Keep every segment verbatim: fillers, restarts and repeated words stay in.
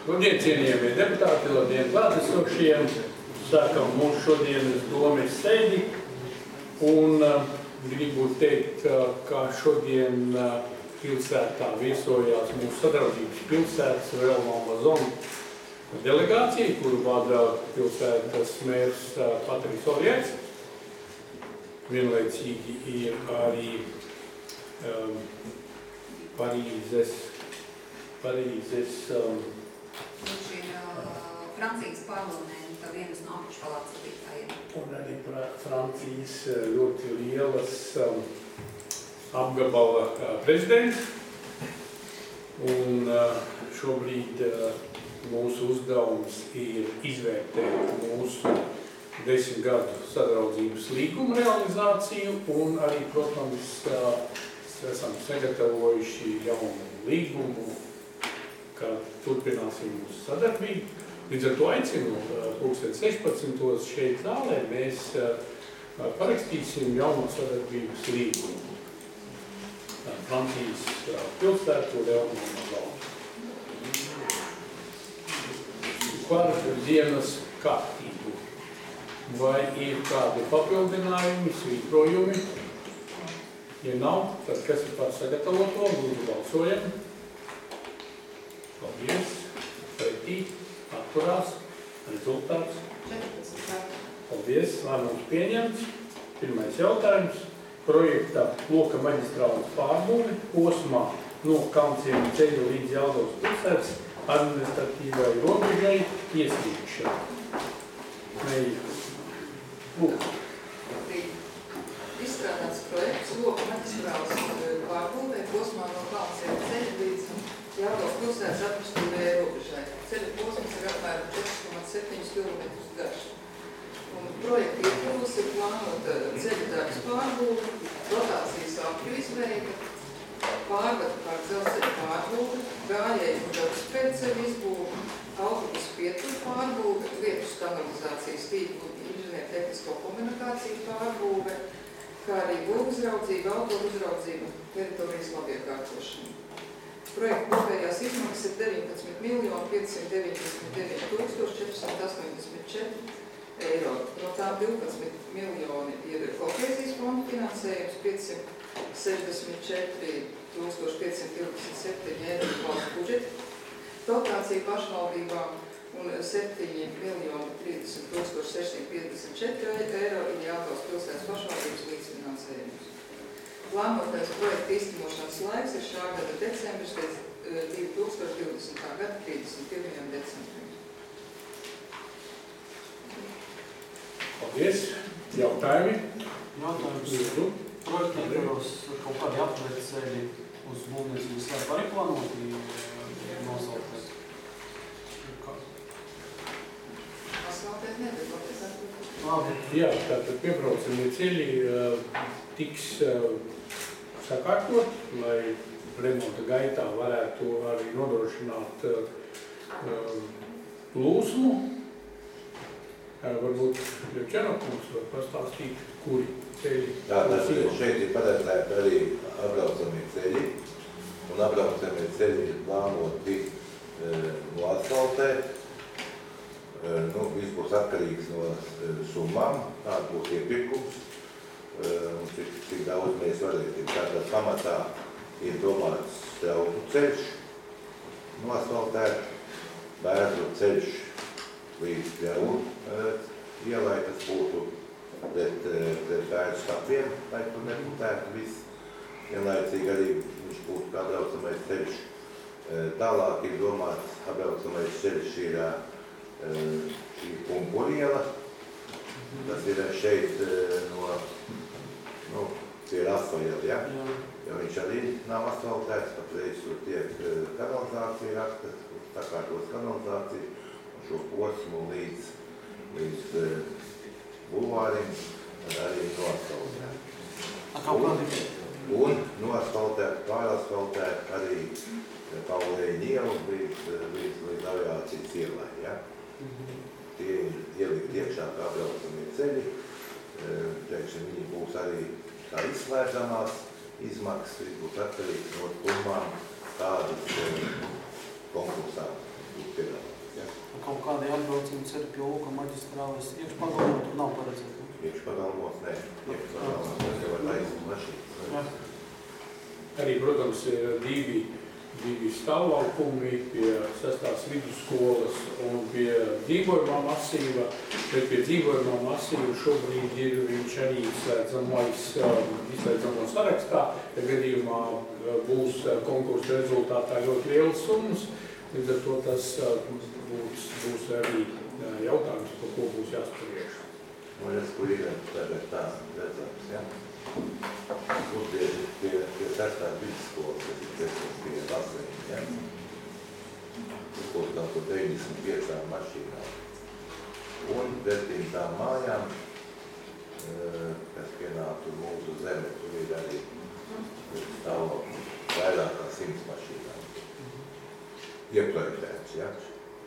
Labdien, cienījamie deputāti, labdien klātesošiem. Sākam mūsu šodienas domes sēdi. Un uh, gribu teikt, uh, ka šodien uh, pilsētā viesojās mūsu sadraudzības pilsētas Velno Amazonu delegācija, kuru vada pilsētas mērs uh, Patrijs Oļiets. Vienlaicīgi ir arī um, Parīzes, Parīzes um, Viņš ir uh, Francijas parlamenta vienas no apakšpalātas vadītājiem. Un arī Francijas ļoti lielas um, apgabala uh, prezidents. Un uh, šobrīd uh, mūsu uzdevums ir izvērtēt mūsu desmit gadu sadraudzības līguma realizāciju un arī, protams, uh, esam sagatavojuši jaunu līgumu, ka turpināsim mūsu sadarbību. Līdz ar to aicinu pulksten sešpadsmitos šeit zālē mēs parakstīsim jaunu sadarbības līgumu. Francijas pilsētu Velno Amazonu. Par dienas kārtību. Vai ir kādi papildinājumi, svītrojumi? Ja nav, tad kas ir par sagatavoto? Lūdzu, balsojam. Paldies. Pretī. Atturās. Rezultāts. četrpadsmit. Paldies. Lēmums pieņemts. Pirmais jautājums. Projekta Loka maģistrāles pārbūve posmā no Kalnciem ceļu līdz Jelgavas pilsētas administratīvai robežai iestrīgšana. Meija. Lūdzu. Izstrādāts projekts Loka maģistrāles pārbūvē posmā no Kalnciem ceļu līdz Jelgavas pilsētas administratīvajai robežai. Ceļa posms ir apmēram četri komats septiņi kilometrus garš. Un projekta ietvaros ir plānota ceļa daļas pārbūve, rotācijas apju izveide, pārvadu pār dzelzceļa pārbūve, gājēju un velospēdceļu izbūve, autobusu pieturu pārbūve, vietas kanalizācijas tīklu inženiertehnisko komunikāciju pārbūve, kā arī būvuzraudzība, autoru uzraudzība, teritorijas labiekārtošana. Projekta kopējās izmaksas ir deviņpadsmit miljoni piecsimt deviņdesmit deviņi tūkstoši četrsimt astoņdesmit četri eiro. No tām divpadsmit miljoni ir kohēzijas fonda finansējums, piecsimt sešdesmit četri tūkstoši piecsimt divdesmit septiņi eiro valsts budžeta dotācija pašvaldībām un septiņi miljoni trīsdesmit tūkstoši sešsimt piecdesmit četri eiro ir Jelgavas pilsētas pašvaldības līdzfinansējums. Plānotais projekta īstenošanas laiks ir šā gada decembris līdz divi tūkstoši divdesmitā gada trīsdesmit pirmajam decembrim. Paldies. Jautājumi? Jautājums. Projekta ietvaros kaut kādi aptvērt ceļi uz būvniecības laiku arī plānoti nosaukties? Asfaltēt nevar, Labi. Jā, tātad piebraucamie ceļi uh, tiks uh, sakārtot, lai remonta gaitā varētu arī nodrošināt uh, plūsmu. Uh, varbūt Ļevčenokums var pastāstīt, kuri ceļi. Jā, tas šeit ir paredzēti arī apbraucamie ceļi, un apbraucamie ceļi ir plānoti uh, no asfaltēt. Nu, viss būs atkarīgs no summām, kāda būs iepirkums, un cik, cik daudz mēs varēsim. Tātad pamatā ir domāts Strautu ceļš, noasfaltēt, Bērzru ceļš līdz Pļavu ielai, tas būtu pret, pret Bērzru skapiem, lai tur neputētu viss. Vienlaicīgi arī viņš būtu kā braucamais ceļš. Tālāk ir domāts apbraucamais ceļš ir šī Pumpuriela, tas ir šeit no, nu, pie Rafaela, ja? Jo viņš arī nav asfaltēts, patreiz tur tiek kanalizācija raktas, sakārtos kanalizāciju, un šo posmu līdz, līdz bulvārim arī noasfaltēt. Un, un noasfaltēt, pārasfaltēt arī Paulēņa ielu līdz, līdz, līdz aviācijas ielai, ja? Tie ir ielikt iekšā kā braucamie ceļi. Teiksim, viņi būs arī kā izslēdzamās izmaksas, būs atkarīgs no summām, kādas konkursā būs piedāvātas. kādi atbraucami ceļi pie Lūka maģistrāles iekšpagalmā, tur nav paredzēts. Iekšpagalmos, nē. Iekšpagalmos, tas jau var taisīt mašīnas. Arī, protams, ir divi, divi stāvlaukumi pie sestās vidusskolas un pie dzīvojumā masīva. Bet pie dzīvojumā masīva šobrīd ir viņš arī izslēdzamais, izslēdzamo sarakstā. Ja gadījumā būs konkursa rezultātā ļoti lielas summas, līdz ar to tas būs, būs arī jautājums, par ko būs jāspriež. Un es, kur ir tagad tā redzams, ja? Uzbieži pie, pie sestās vidusskolas, kas ir piecdesmit pie basēņa, ja? Uz kaut ko deviņdesmit piecām mašīnām. Un pretīm tām mājām, kas pienātu mūsu zeme, tur ir arī stāv vairāk kā simts mašīnām. Ieprojektēts, ja?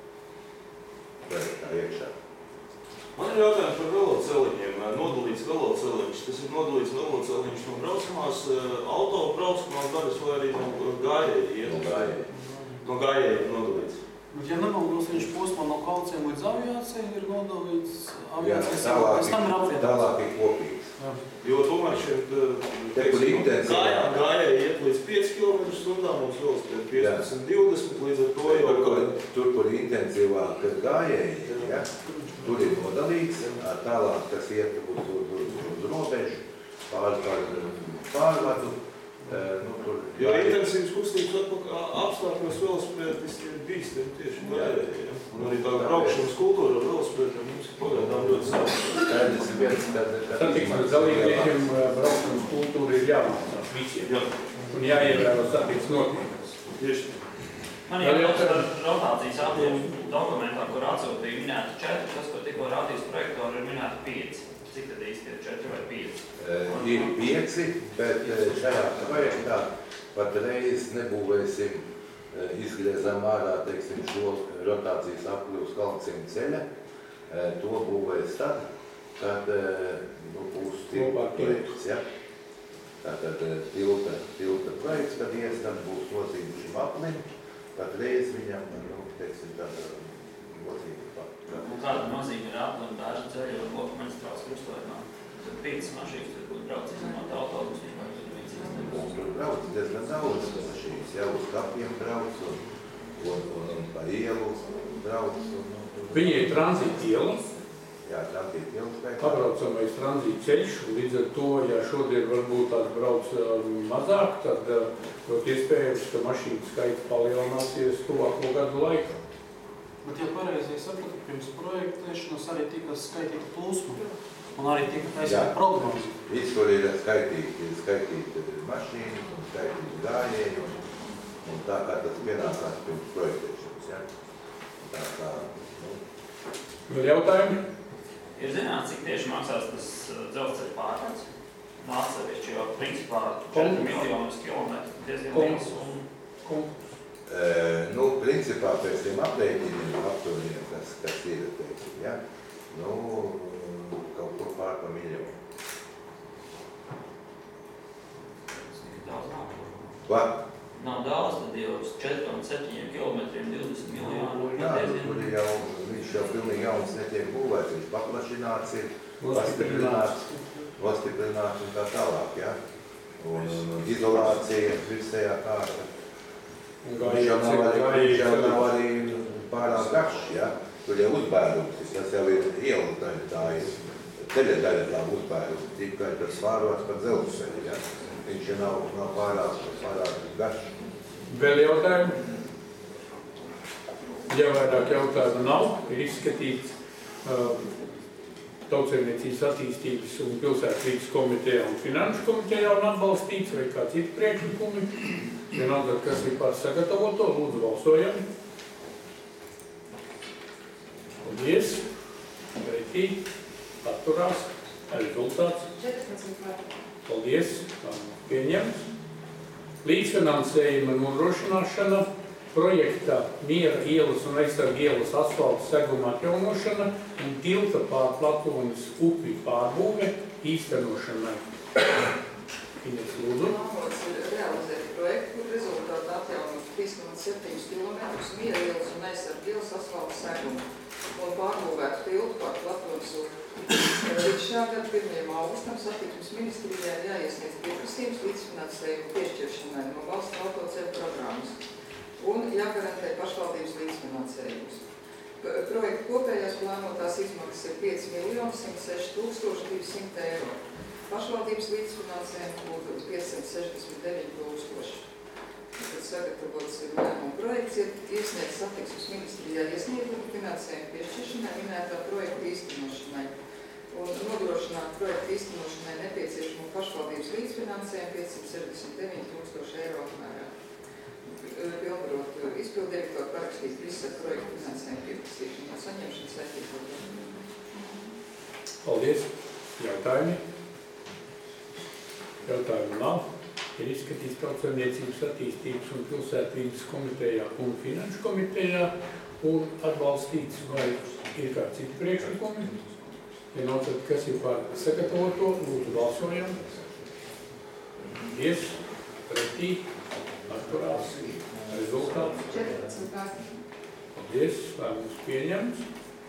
Projektā iekšā. Man ir jautājums par veloceliņiem, nodalīts veloceliņš. Tas ir nodalīts veloceliņš no braucamās auto braucamās daļas vai arī no gājēji? No gājēji. No gājēji nodalīts. Bet, ja nemaldos, viņš posmā no Kauciem līdz aviācijai ir nodalīts aviācijas, tālāk, pēc tam ir apvienots. tālāk ir kopīgs. Jā. Jo tomēr šeit gājā, gājēji iet līdz pieci kilometri stundā, mums vēl pēc piecdesmit divdesmit, līdz ar to jau... Tur, tur, kur intensīvāk gājēji, ja, tur ir nodalīts, tālāk, kas iet uz, uz, uz, uz robežu, pār, pār, pārvadu. Nu, tur, jo intensīvas kustības apstākļos velosipēdisti ir bīstami tieši gājēji. Ja? Un arī tā braukšanas kultūra ar velosipēdiem mums ir pagaidām ļoti svarīga. Skaidrs ir viens, kad... Satiksmes dalībniekiem braukšanas kultūra ir jāmācās visiem. Jā. Un jāievēro satiksmes noteikumus. Tieši. Man ir jautājums par rotācijas apjomu dokumentā, kur atsūtīja minēta četri, tas, ko tikko rādījis projektori, ir minēta pieci. Cik tad īsti ir četri vai pieci? Uh, ir pieci, bet šajā projektā patreiz nebūvēsim, uh, izgriezām ārā, teiksim, šo rotācijas apkļūs Kalnciem ceļa. Uh, to būvēs tad, kad uh, nu, būs tilta projekts, ja? Tātad uh, tilta, tilta projekts, kad ies, tad būs nozīme šim aplim, patreiz viņam, nu, teiksim, tāda nozīme. Un kāda nozīme ir aplim daži ceļi un Lūka maģistrāles krustojumā? Tad piecas mašīnas tur būtu braucis no tā autobus vispār, tad viens īstenībā. Mums tur brauc diezgan daudz mašīnas, jau uz kapiem brauc un, un, un, un pa ielu brauc. Un, un, Viņi ir tranzīta iela, jā, tranzīta iela skaitā. pabraucamais tranzīta ceļš, līdz ar to, ja šodien varbūt tāds brauc mazāk, tad ļoti iespējams, ka mašīnu skaits palielināsies tuvāko gadu laikā. Bet, ja pareizi sapratu, pirms projektēšanas arī tika skaitīta plūsma un arī tika taisīta prognozi. Viss, kur ir skaitīti, skaitīti mašīnas un skaitīti gājēji un, un tā kā tas pienākās pirms projektēšanas, ja? Tā kā, nu. Vēl jautājumi? Ir zināts, cik tieši maksās tas dzelzceļa pārvalds? Atsevišķi, jo principā četri miljonus kilometru diezgan liels un... Konkurss. E, nu, principā pēc tiem aprēķiniem aptuviem, kas, kas ir, teiksim, ja? Nu, kaut ko pār pa miljonu. Tas tik daudz nav. Va? Nav daudz, tad jau uz četriem un septiņiem kilometriem divdesmit miljonu. Jā, tur ir jau, viņš jau pilnīgi jauns netiek būvēts, viņš paplašināts ir, pastiprināts, pastiprināts un tā tālāk, ja? Un, un izolācija visējā kārta. Viņš jau nav arī, viņš jau nav arī pārāk garš, ja? Tur jau uzbērums, tas jau ir iela daļa, tā ir ceļa daļa tā uzbērums, tikai tas svārots par dzelzceļu, ja? Viņš jau nav, nav pārāk, pārāk garš. Vēl jautājumi? Ja vairāk jautājumu nav, ir izskatīts uh, Tautsaimniecības attīstības un pilsētvides komitejā un finanšu komitejā un atbalstīts vai kā citi priekšlikumi. Vienalga, kas ir par sagatavoto, lūdzu balsojam. Paldies. Pretī. Atturās. Rezultāts. četrpadsmit par. Paldies. Pieņemts. Līdzfinansējuma nodrošināšana. Projekta Miera ielas un Aizsarga ielas asfalta seguma atjaunošana un tilta pār Platūnas upi pārbūve īstenošanai. Ines, lūdzu. Nākots ir realizēti projekti, kur rezultātā atjaunot trīs komats septiņi kilometrus Miera ielas un Aizsarga ielas asfalta segumu. un pārbūvētu tiltu pār Platvonas upi. Līdz šā gada pirmajam augustam satiksmes ministrijā jāiesniedz pieprasījums līdzfinansējumu piešķiršanai no valsts autoceļu programmas un jāgarantē pašvaldības līdzfinansējums. Projekta kopējās plānotās izmaksas ir pieci miljoni simt seši tūkstoši divsimt eiro. Pašvaldības līdzfinansējums būtu piecsimt sešdesmit deviņi tūkstoši. Tad sagatavots ir lēmuma projekts, ir iesniegts satiksmes ministrijā iesniegumu finansējumu piešķiršanai minētā projekta īstenošanai un nodrošināt projekta īstenošanai nepieciešamo pašvaldības līdzfinansējumu piecsimt sešdesmit deviņi tūkstoši eiro apmērā. Pilnvarot izpildirektoru parakstīt visu projektu finansējumu pieprasīšanu un saņemšanu saistībā. Paldies. Jautājumi? Jautājumu nav. Ir izskatīts tautsēmniecības attīstības un pilsētvides komitejā un finanšu komitejā un atbalstīts vai ir kāds citi priekšlikumi. Ja nav, tad kas ir par sagatavoto, lūdzu balsojam. Paldies. Pretī. Atturās. Rezultāts. četrpadsmit pār. Paldies. Lēmums pieņemts.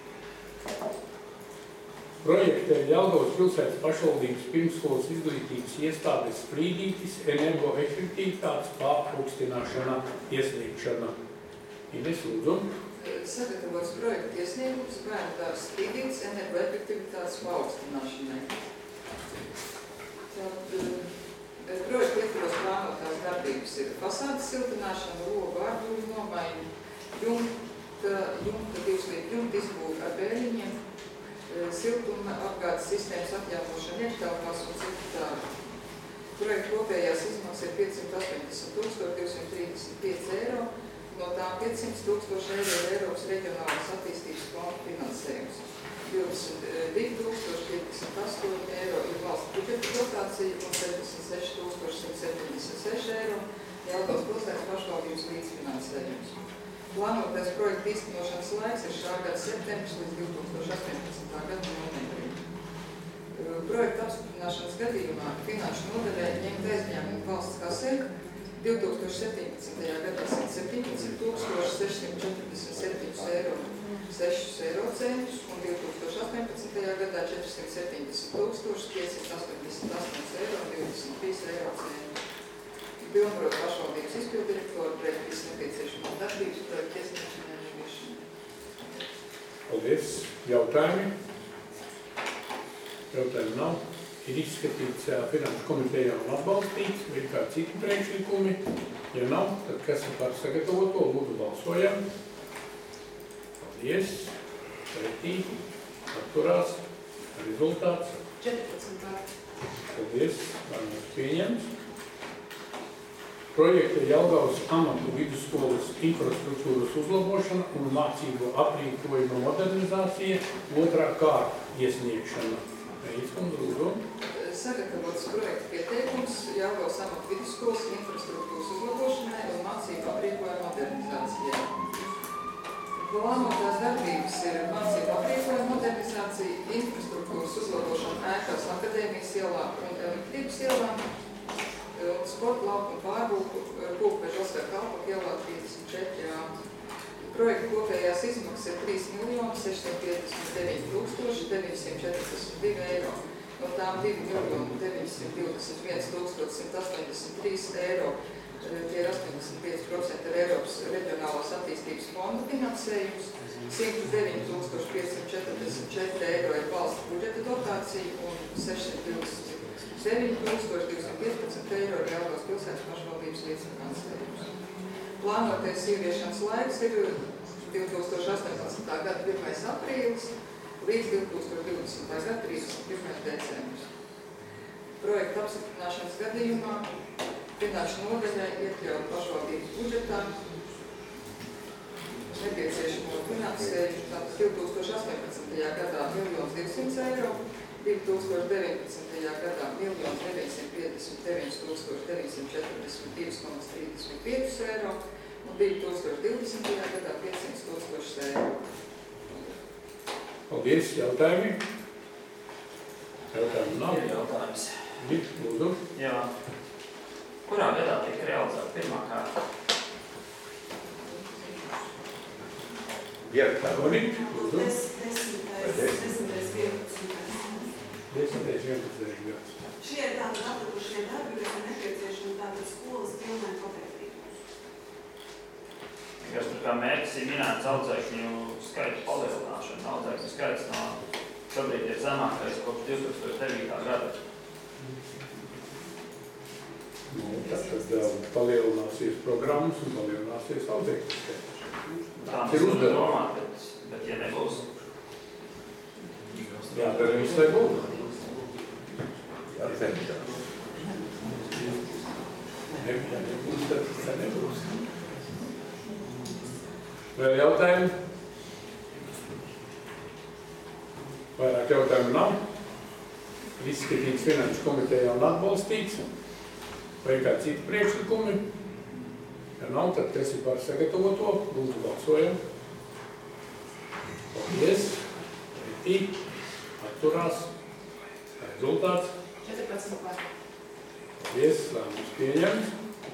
Projekta Jelgavas pilsētas pašvaldības pirmsskolas izglītības iestādes Sprīdītis energoefektivitātes paaugstināšana iesniegšana. Ines, lūdzu. Sagatavots projekta iesniegums bērnu dārzs Sprīdītis energoefektivitātes paaugstināšanai. Tad projekta ietvaros plānotās darbības ir fasādes siltināšana, logu ārbuļu nomaiņa, jumta, jumta divslīdu jumta izbūve ar bēļiņiem, siltuma apgādes sistēmas atjaunošana iekštelpās un citu tādu. Projekta kopējās izmaksas ir piecsimt astoņdesmit tūkstoši divsimt trīsdesmit pieci eiro, no tām piecsimt tūkstoši eiro ir Eiropas reģionālās attīstības fonda finansējums. divdesmit divi tūkstoši piecdesmit astoņi eiro ir valsts budžeta dotācija un sešdesmit seši tūkstoši simt septiņdesmit seši eiro Jelgavas pilsētas pašvaldības līdzfinansējums. Plānotais projekta īstenošanas laiks ir šā gada septembris līdz divi tūkstoši astoņpadsmitā gada novembrim. Projekta apstiprināšanas gadījumā finanšu nodaļai ņemt aizņēmumu valsts kasē divi tūkstoši septiņpadsmitajā gadā simt septiņpadsmit tūkstoši sešsimt četrdesmit septiņi eiro sešus eiro centus un divi tūkstoši astoņpadsmitajā gadā četrsimt septiņdesmit tūkstoši piecsimt astoņdesmit astoņi eiro divdesmit trīs eiro centus. Pilnvarot pašvaldības izpildirektoru pret visu nepieciešamo darbības projektu iesniegšanai un ieviešanu. Paldies. Jautājumi? Jautājumi nav. Ir izskatīts finanšu komitejā un atbalstīts, vai ir kādi citi priekšlikumi. Ja nav, tad kas ir par sagatavoto, lūdzu balsojam. Paldies. Pretī. Atturās. Rezultāts. četrpadsmit pār. Paldies. Lēmums pieņemts. Projekta Jelgavas amatu vidusskolas infrastruktūras uzlabošana un mācību aprīkojuma modernizācija otrā kārta iesniegšana. Eizkundze, lūdzu. Sagatavots projekta pieteikums Jelgavas amatu vidusskolas infrastruktūras uzlabošanai un mācību aprīkojuma modernizācijai. Plānotās darbības ir mācību aprīkojuma modernizācija, infrastruktūras uzlabošana ēkās Akadēmijas ielā un Elektrības ielā, sporta laukuma pārbūku Pulkveža Oskara Kalpaka ielā trīsdesmit četri A. Projekta kopējās izmaksas ir trīs miljoni sešsimt piecdesmit deviņi tūkstoši deviņsimt četrdesmit divi eiro, no tām divi miljoni deviņsimt divdesmit viens tūkstoši simt astoņdesmit trīs eiro. Tie ir astoņdesmit pieci procenti ar Eiropas reģionālās attīstības fonda finansējums, simt deviņi tūkstoši piecsimt četrdesmit četri eiro ir valsts budžeta dotācija un sešsimt divdesmit deviņi tūkstoši divsimt piecpadsmit eiro ir Jelgavas pilsētas pašvaldības līdzfinansējums. Plānotais ieviešanas laiks ir divi tūkstoši astoņpadsmitā gada pirmais aprīlis līdz divi tūkstoši divdesmitā gada trīsdesmit pirmais decembris. Projekta apstiprināšanas gadījumā finanšu nodaļai iekļaut pašvaldības budžetā nepieciešamo finansējumu, tātad divi tūkstoši astoņpadsmitajā gadā miljons divsimt eiro, divi tūkstoši deviņpadsmitajā gadā miljons deviņsimt piecdesmit deviņi tūkstoši deviņsimt četrdesmit divi komats trīsdesmit pieci eiro un divi tūkstoši divdesmitajā gadā piecsimt tūkstoši eiro. Paldies. Jautājumi? Jautājumi nav. Ir jautājums. Ir, lūdzu. Jā. Kurā gadā tika realizēta pirmā kārta? Piektā. Monīt, lūdzu. Desmitais, vienpadsmitais. Desmitais, vienpadsmitais gads. Šie ir tādi atlikušie darbi, kas ir nepieciešami tātad skolas pilnai pabeigtību. Kas tur kā mērķis ir minēts audzēkņu skaitu palielināšana. Audzēkņu skaits no šobrīd ir zemākais kopš divi tūkstoši devītā gada. Nu, tad tad palielināsies programmas un palielināsies audzēkņu skaits. Tā mēs varam domāt, bet, bet ja nebūs. Jā, tad viss lai būtu. Jā, cenšā. Ja nebūs, tad tad nebūs. Vēl jautājumi? Vairāk jautājumu nav. Izskatīts finanšu komitejā un atbalstīts. Vai kādi citi priekšlikumi? Ja nav, tad kas ir par sagatavoto? Lūdzu, balsojam. Paldies. Pretī. Atturās. Rezultāts. četrpadsmit par. Paldies. Lēmums pieņemts.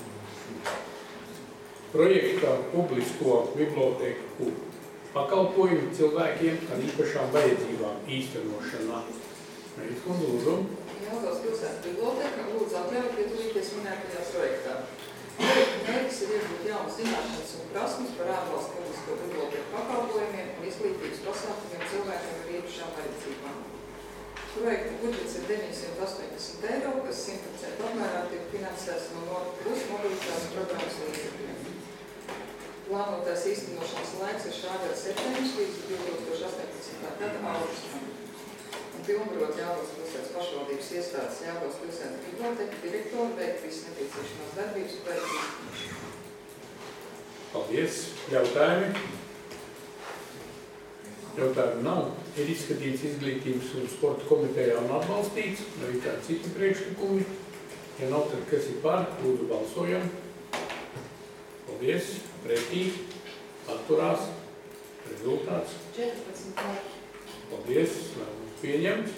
Projekta publisko biblioteku pakalpojumu cilvēkiem ar īpašām vajadzībām īstenošanā. Mēs kundze, lūdzu. Jelgavas pilsētas biblioteka lūdzu atļauju piedalīties minētajā projektā. Projekta mērķis ir iegūt jaunas zināšanas un prasmes par ārvalstu publisko biblioteku pakalpojumiem un izglītības pasākumiem cilvēkiem ar īpašām vajadzībām. Projekta budžets ir deviņsimt astoņdesmit eiro, kas simt procenti apmērā tiek finansēts no Nord Plus mobilitātes programmas līdzekļiem. Plānotais īstenošanas laiks ir šā gada septembris līdz divi tūkstoši astoņpadsmitā gada augustam. Un pilnvarot Jelgavas pilsētas pašvaldības iestādes Jelgavas pilsētas biblioteka direktoru veikt visas nepieciešamās darbības projekta īstenošanu. Paldies. Jautājumi? Jautājumu nav. Ir izskatīts izglītības un sporta komitejā un atbalstīts. Vai ir kādi citi priekšlikumi? Ja nav, tad kas ir par? Lūdzu, balsojam. Paldies. Pretī. Atturās. Rezultāts. četrpadsmit par. Paldies. Lēmums pieņemts.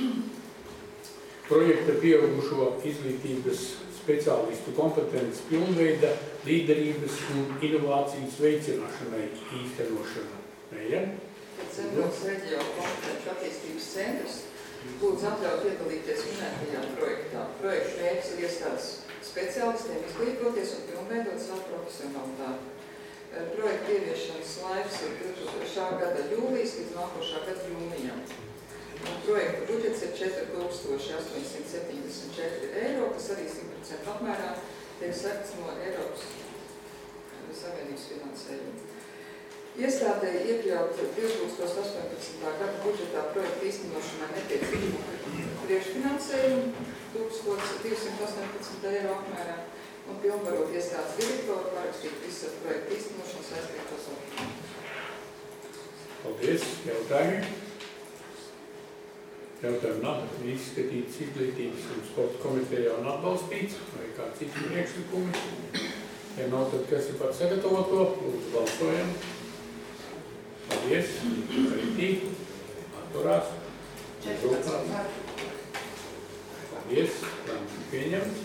Projekta pieaugušo izglītības speciālistu kompetences pilnveida, līderības un inovācijas veicināšanai īstenošana. Mēja? Zemgales reģiona kompetenču attīstības centrs lūdzu atļauju piedalīties minētajā projektā. Projekta mērķis ir iestādes speciālistiem izglītoties un pilnveidot savu profesionalitāti. Projekta ieviešanas laiks ir šā gada jūlijas līdz nākošā gada jūnijam. Projekta budžets ir četri tūkstoši astoņsimt septiņdesmit četri eiro, kas arī simt procenti apmērā tiek sekts no Eiropas Savienības finansējuma. Iestādēji iekļaut divi tūkstoši astoņpadsmitā gada budžetā projekta īstenošanai nepieciešamo priekšfinansējumu tūkstoš divsimt astoņpadsmit eiro apmērā un pilnvarot iestādes direktoru parakstīt visas projekta īstenošanas saistītos dokumentus. Paldies. Jautājumi? Jautājumu nav. Izskatīts izglītības un sporta komitejā un atbalstīts. Vai kādi citi priekšlikumi? Ja nav, tad kas ir par sagatavoto? Lūdzu, balsojam. Paldies. Pretī. Atturās. četrpadsmit par. Paldies. Lēmums pieņemts.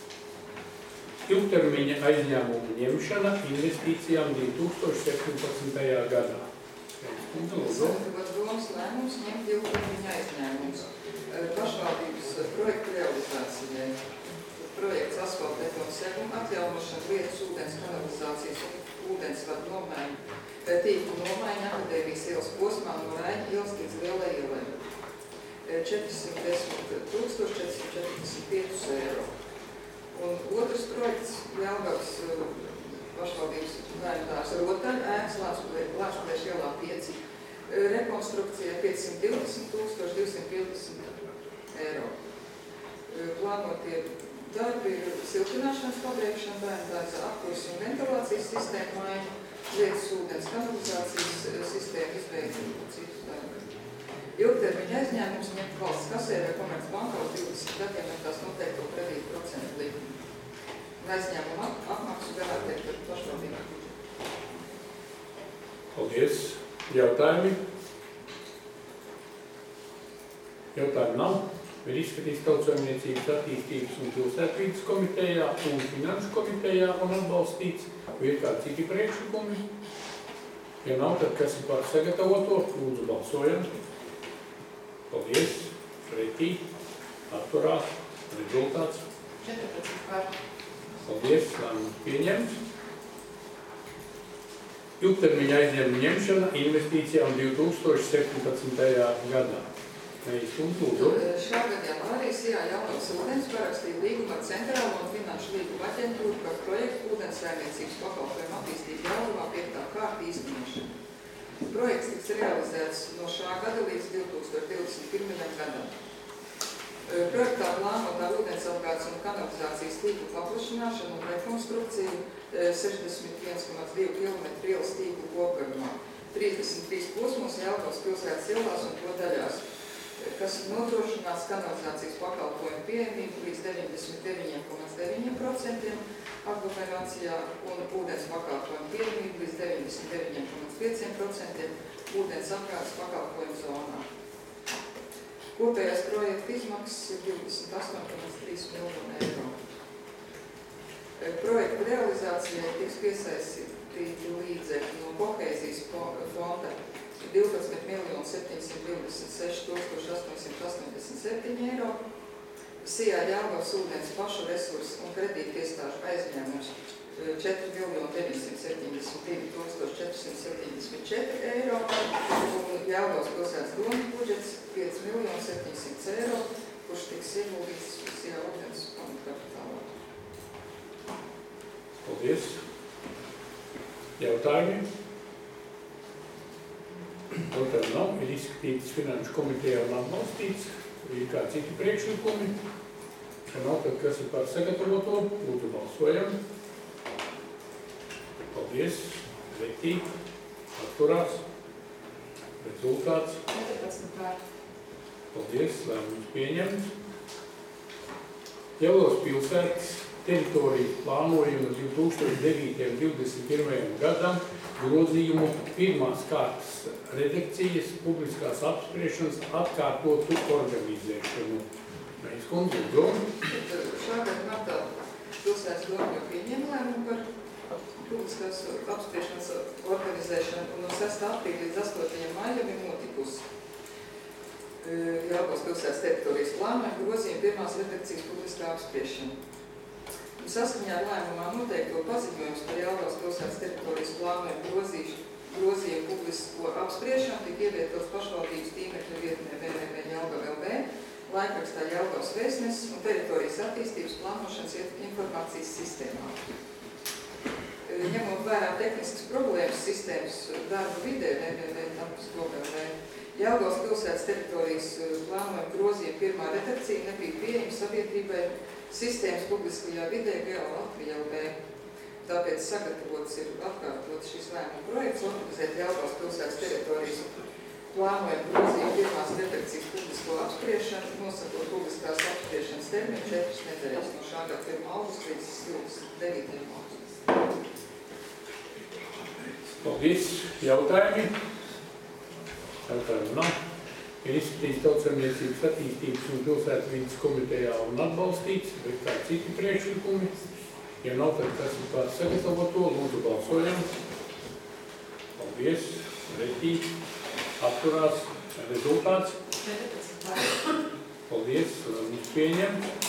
Ilgtermiņa aizņēmumu ņemšana investīcijām divi tūkstoši septiņpadsmitajā gadā. Sagatavot domas lēmums ņemt ilgtermiņa aizņēmumus pašvaldības projektu realizācijai. Projekts asfalta betona seguma atjaunošana, lietas, ūdens, kanalizācijas un ūdensvadu nomaiņa, tīklu nomaiņa Akadēmijas ielas posmā no Raiņa ielas līdz Lielai ielai. četrsimt desmit tūkstoši četri simt četrdesmit pieci eiro. Un otrs projekts Jelgavas pašvaldības bērndārs Rotaļa ēkas Lāčplēša ielā pieci. Rekonstrukcija piecsimt divdesmit tūkstoši divsimt piecdesmit eiro. Plānotie darbi ir siltināšanas pabeigšana, bērndārza apkurs un ventilācijas sistēma maiņa, lietas ūdens kanalizācijas sistēma izveida un citus darbi. Ilgtermiņa aizņēmums ņemt valsts kasē vai Komercbankā uz divdesmit gadiem ar tās noteikto kredītu procentu likmi. Aizņēmumu apmaksu garantēt par pašvaldību budžetu. Paldies. Jautājumi? Jautājumu nav. Ir izskatīts Tautsaimniecības attīstības un pilsētvides komitejā un finanšu komitejā un atbalstīts. Vai ir kādi citi priekšlikumi? Ja nav, tad kas ir par sagatavoto, lūdzu balsojam. Paldies, pretī, atturās, rezultāts. četrpadsmit par. Paldies, lēmums pieņemts. Ilgtermiņa aizņēmuma ņemšana investīcijām divi tūkstoši septiņpadsmitajā gadā. Mēs un lūdzu. Šā gada janvārī Sijā Jelgavas ūdens parakstīja līgumu ar Centrālo un Finanšu līgumu aģentūru par projektu ūdenssaimniecības pakalpojumu attīstību Jelgavā piektā kārta īstenošanu. Projekts tiks realizēts no šā gada līdz divi tūkstoši divdesmit pirmajam gadam. Projektā plānotā ūdensapgādes un kanalizācijas tīklu paplašināšanu un rekonstrukciju sešdesmit viens komats divi kilometri ielas tīklu kopgarumā, trīsdesmit trīs posmos Jelgavas pilsētas ielās un to daļās, kas nodrošinās kanalizācijas pakalpojumu pieejamību līdz deviņdesmit deviņi komats deviņi procenti aglomerācijā un ūdens pakalpojumu pieejamību līdz deviņdesmit deviņi komats pieci procenti ūdens apgādes pakalpojumu zonā. Kopējās projekta izmaksas ir divdesmit astoņi komats trīs miljoni eiro. Projekta realizācijai tiks piesaistīti līdzekļi no kohēzijas fonda divpadsmit miljoni septiņsimt divdesmit seši tūkstoši astoņsimt astoņdesmit septiņi eiro, Sijā Jelgavas ūdens pašu resursu un kredīti iestāžu aizņēmums četri miljoni deviņsimt septiņdesmit divi tūkstoši četrsimt septiņdesmit četri eiro un Jelgavas pilsētas domas budžets pieci miljoni septiņsimt eiro, kurš tiks ieguldīts Sijā ūdens pamatkapitālā. Paldies. Jautājumi? Jautājumi nav. Ir izskatīts Finanšu komitejā un atbalstīts. Ir kā citi priekšlikumi. Ja nav, tad kas ir par sagatavoto? Lūdzu balsojam. Paldies. Pretī. Atturās. Rezultāts. četrpadsmit par. Paldies. Lēmums pieņemts. Jelgavas pilsētas teritoriju plānojumu divi tūkstoši devītajam līdz divdesmit pirmajam gadam grozījumu pirmās kārtas redakcijas publiskās apspriešanas atkārtotu organizēšanu. Mēs kundze, lūdzu. Šā gada martā pilsētas doma jau pieņēma lēmumu par publiskās apspriešanas organizēšanu un no sestā aprīļa līdz astotajam maijam ir notikusi Jelgavas pilsētas teritorijas plānojuma grozījuma pirmās redakcijas publiskā apspriešana. Saskaņā ar lēmumā noteikto paziņojums par Jelgavas pilsētas teritorijas plānojumu grozījumu publisko apspriešanu tika ievietots pašvaldības tīmekļa vietnē w w w punkt jelgava punkt l v, laikrakstā Jelgavas vēstnesis un teritorijas attīstības plānošanas informācijas sistēmā. Ņemot vērā tehniskas problēmas sistēmas darba vidē w w w punkt jelgava punkt l v, Jelgavas pilsētas teritorijas plānojuma grozījuma pirmā redakcija nebija pieejama sabiedrībai sistēmas publiskajā vidē Geolatvija L V. Tāpēc sagatavots ir atkārtot šis lēmuma projekts, organizēt Jelgavas pilsētas teritorijas plānojuma grozījuma pirmās redakcijas publisko apspriešanu, nosakot publiskās apspriešanas termiņu četras nedēļas no šā gada pirmā augusta līdz divdesmit devītajam augustam. Paldies. Jautājumi? Jautājumi nav. Ir izskatīts Tautsaimniecības attīstības un pilsētvides komitejā un atbalstīts, bet kā citi priekšlikumi. Ja nav, tad kas ir par sagatavoto, lūdzu balsojam. Paldies. Pretī. Atturās. Rezultāts. četrpadsmit par. Paldies. Mums pieņemts.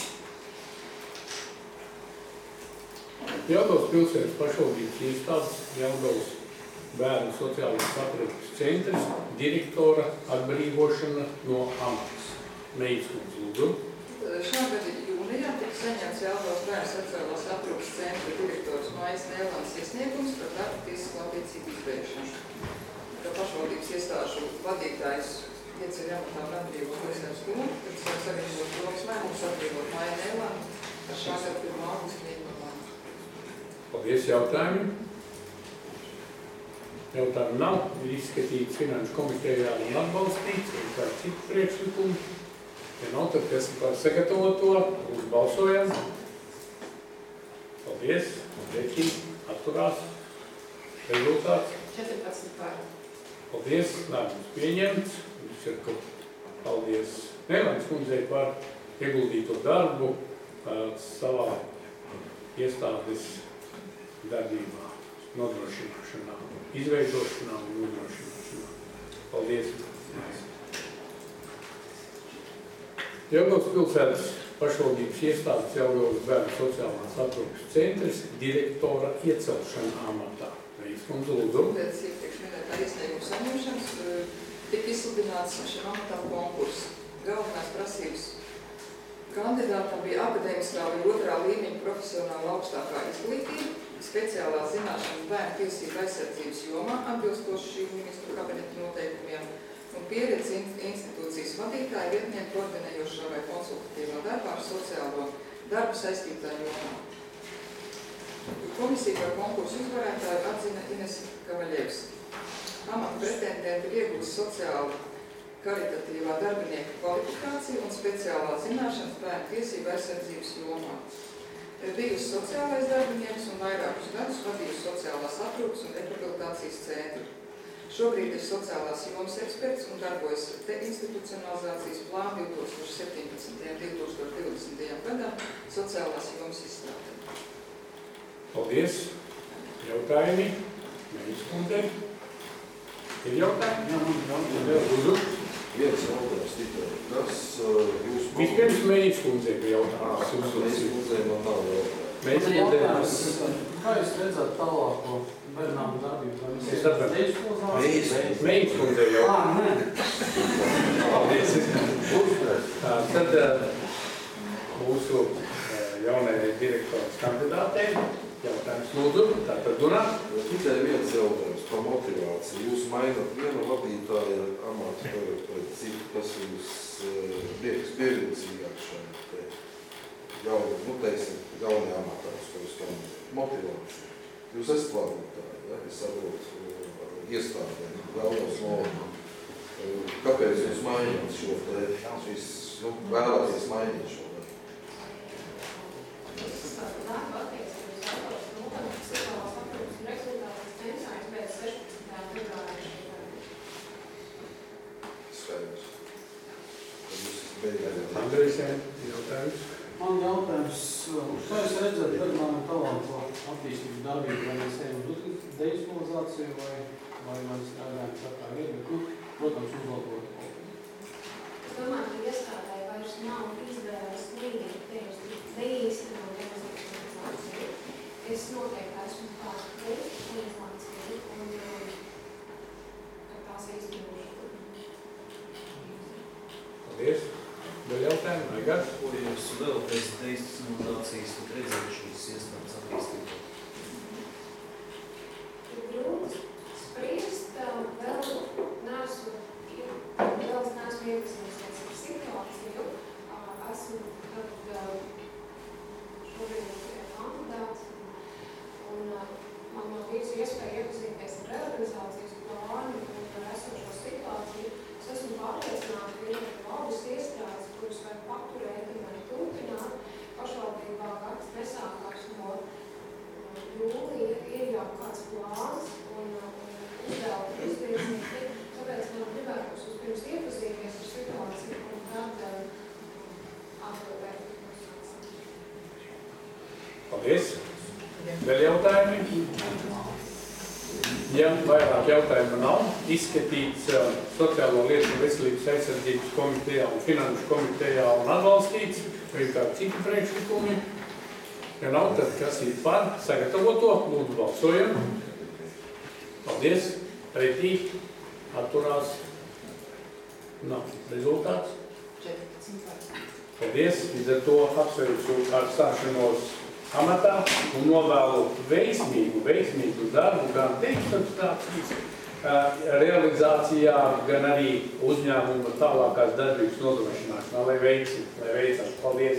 Jelgavas pilsētas pašvaldības iestādes, Jelgavas bērnu sociālās aprūpes centrs, direktora atbrīvošana no amats. Meits mums lūdzu. Šā gada jūnijā tika saņemts Jelgavas bērnu sociālās aprūpes centra direktors Maijas Nēlāns iesniegums par darba tiesisko attiecību izbeigšanu. Kā pašvaldības iestāžu vadītājs ieceļ amatā un atbrīvo pilsētas domu, tad savienot domas lēmums atbrīvot Maiju Nēlānu ar šā gada pirmā augusta līgumā. Paldies. Jautājumi? Jautājumu nav. Ir izskatīts Finanšu komitejā un atbalstīts, ir kā citi priekšlikumi. Ja nav, tad kas ir par sagatavoto, lūdzu balsojam. Paldies. Pretī. Atturās. Rezultāts. četrpadsmit par. Paldies. Lēmums pieņemts. Viņš ir, ka paldies Nēlāns kundzei par ieguldīto darbu savā iestādes darbībā, nodrošināšanā. izveidošanā un nodrošināšanā. Paldies! Jelgavas pilsētas pašvaldības iestādes Jelgavas bērnu sociālās aprūpes centrs direktora iecelšana amatā. Reizkundze, lūdzu. Pēc iepriekš minētā iesnieguma saņemšanas tika izsludināts šim amatam konkurss. Galvenās prasības kandidātam bija akadēmiskā vai otrā līmeņa profesionāla augstākā izglītība, speciālās zināšanas bērnu tiesību aizsardzības jomā atbilstoši šī ministru kabineta noteikumiem un pieredzi institūcijas vadītāja vietnieku koordinējošā vai konsultatīvā darbā ar sociālo darbu saistītā jomā. Komisija par konkursu uzvarētāju atzina Ines Kavaļevska. Amata pretendenti ir iegūst sociāli karitatīvā darbinieka kvalifikācija un speciālā zināšanas bērnu tiesību aizsardzības jomā. Bijusi sociālais darbinieks un vairākus gadus vadījusi sociālās aprūpes un rehabilitācijas centru. Šobrīd ir sociālās jomas eksperts un darbojas deinstitucionalizācijas plānu divi tūkstoši septiņpadsmitajam un divi tūkstoši divdesmitajam gadam sociālās jomas izstrādē. Paldies! Jautājumi? Mēs kundze. Ir jautājumi? Jā, jā, lūdzu. Viens jautājums tikai. Kas jūs... Vispirms mēs kundze ir jautājums. Mēs kundze man nav jautājums. Mēs kundze. Kā jūs redzat tālāko bērnām darbību? Es sapratu. Mēs kundze jau. Ā, nē. Paldies. Tad mūsu jaunajai direktoras kandidātei jautājums lūdzu. Tātad Dunā. Tikai viens jautājums par motivāciju. Jūs mainat vienu vadītāju amatu pret citu, kas jūs liekas pievilcīgāk šeit. Jauni, nu teiksim, jaunie amatājus, ko jūs tam motivāciju. Jūs esat vadītāji, ja? Es saprotu iestādēm, galvos lomu. Kāpēc jūs maināt šo te, šis, nu, vēlaties mainīt šo te? Skaidrs. Andrejsēn, jautājums. Man jautājums, kā jūs redzat bērnām talantu attīstības darbību, vai mēs ejam deinstitucionalizāciju vai, vai mēs strādājam tā vieta, bet, nu, protams, uzlabot. Es domāju, ka iestādē vairs nav izvēles līdzi deinstitucionalizāciju. Es noteikti esmu tādu deinstitucionalizāciju un tās īstenībā. Paldies. Vēl jautājumu, Aigar? Ko jūs vēl pēc deinstitucionalizācijas tad redzēt šīs iestādes attīstībā? Ir grūti spriest, vēl neesmu, vēl es neesmu iepazīstināts ar situāciju. Esmu tad šobrīd kandidāts un man nav bijusi iespēja iepazīties ar reorganizācijas plānu un ar esošo situāciju. Es esmu pārliecināta, ka ir labas iestrādes, kuras var paturēt un var turpināt. Pašvaldībā kāds nesākās no jūlija ir jau kāds plāns un uzdevumi izvirzīti. Tāpēc man gribētos vispirms iepazīties ar situāciju un tad atbildēt. Paldies. Vēl jautājumi? Ja vairāk jautājumu nav, izskatīts uh, Sociālo lietu un veselības aizsardzības komitejā un finanšu komitejā un atbalstīts, vai ir kādi citi priekšlikumi. Ja nav, tad kas ir par sagatavoto, lūdzu balsojam. Paldies. Pretī. Atturās. Nav. Rezultāts. Paldies. Līdz ar to apsveicu ar stāšanos amatā un novēlu veiksmīgu, veiksmīgu darbu gan deinstitucionalizācijas realizācijā, gan arī uzņēmuma tālākās darbības nodrošināšanā, lai veicas, lai veicas. Paldies!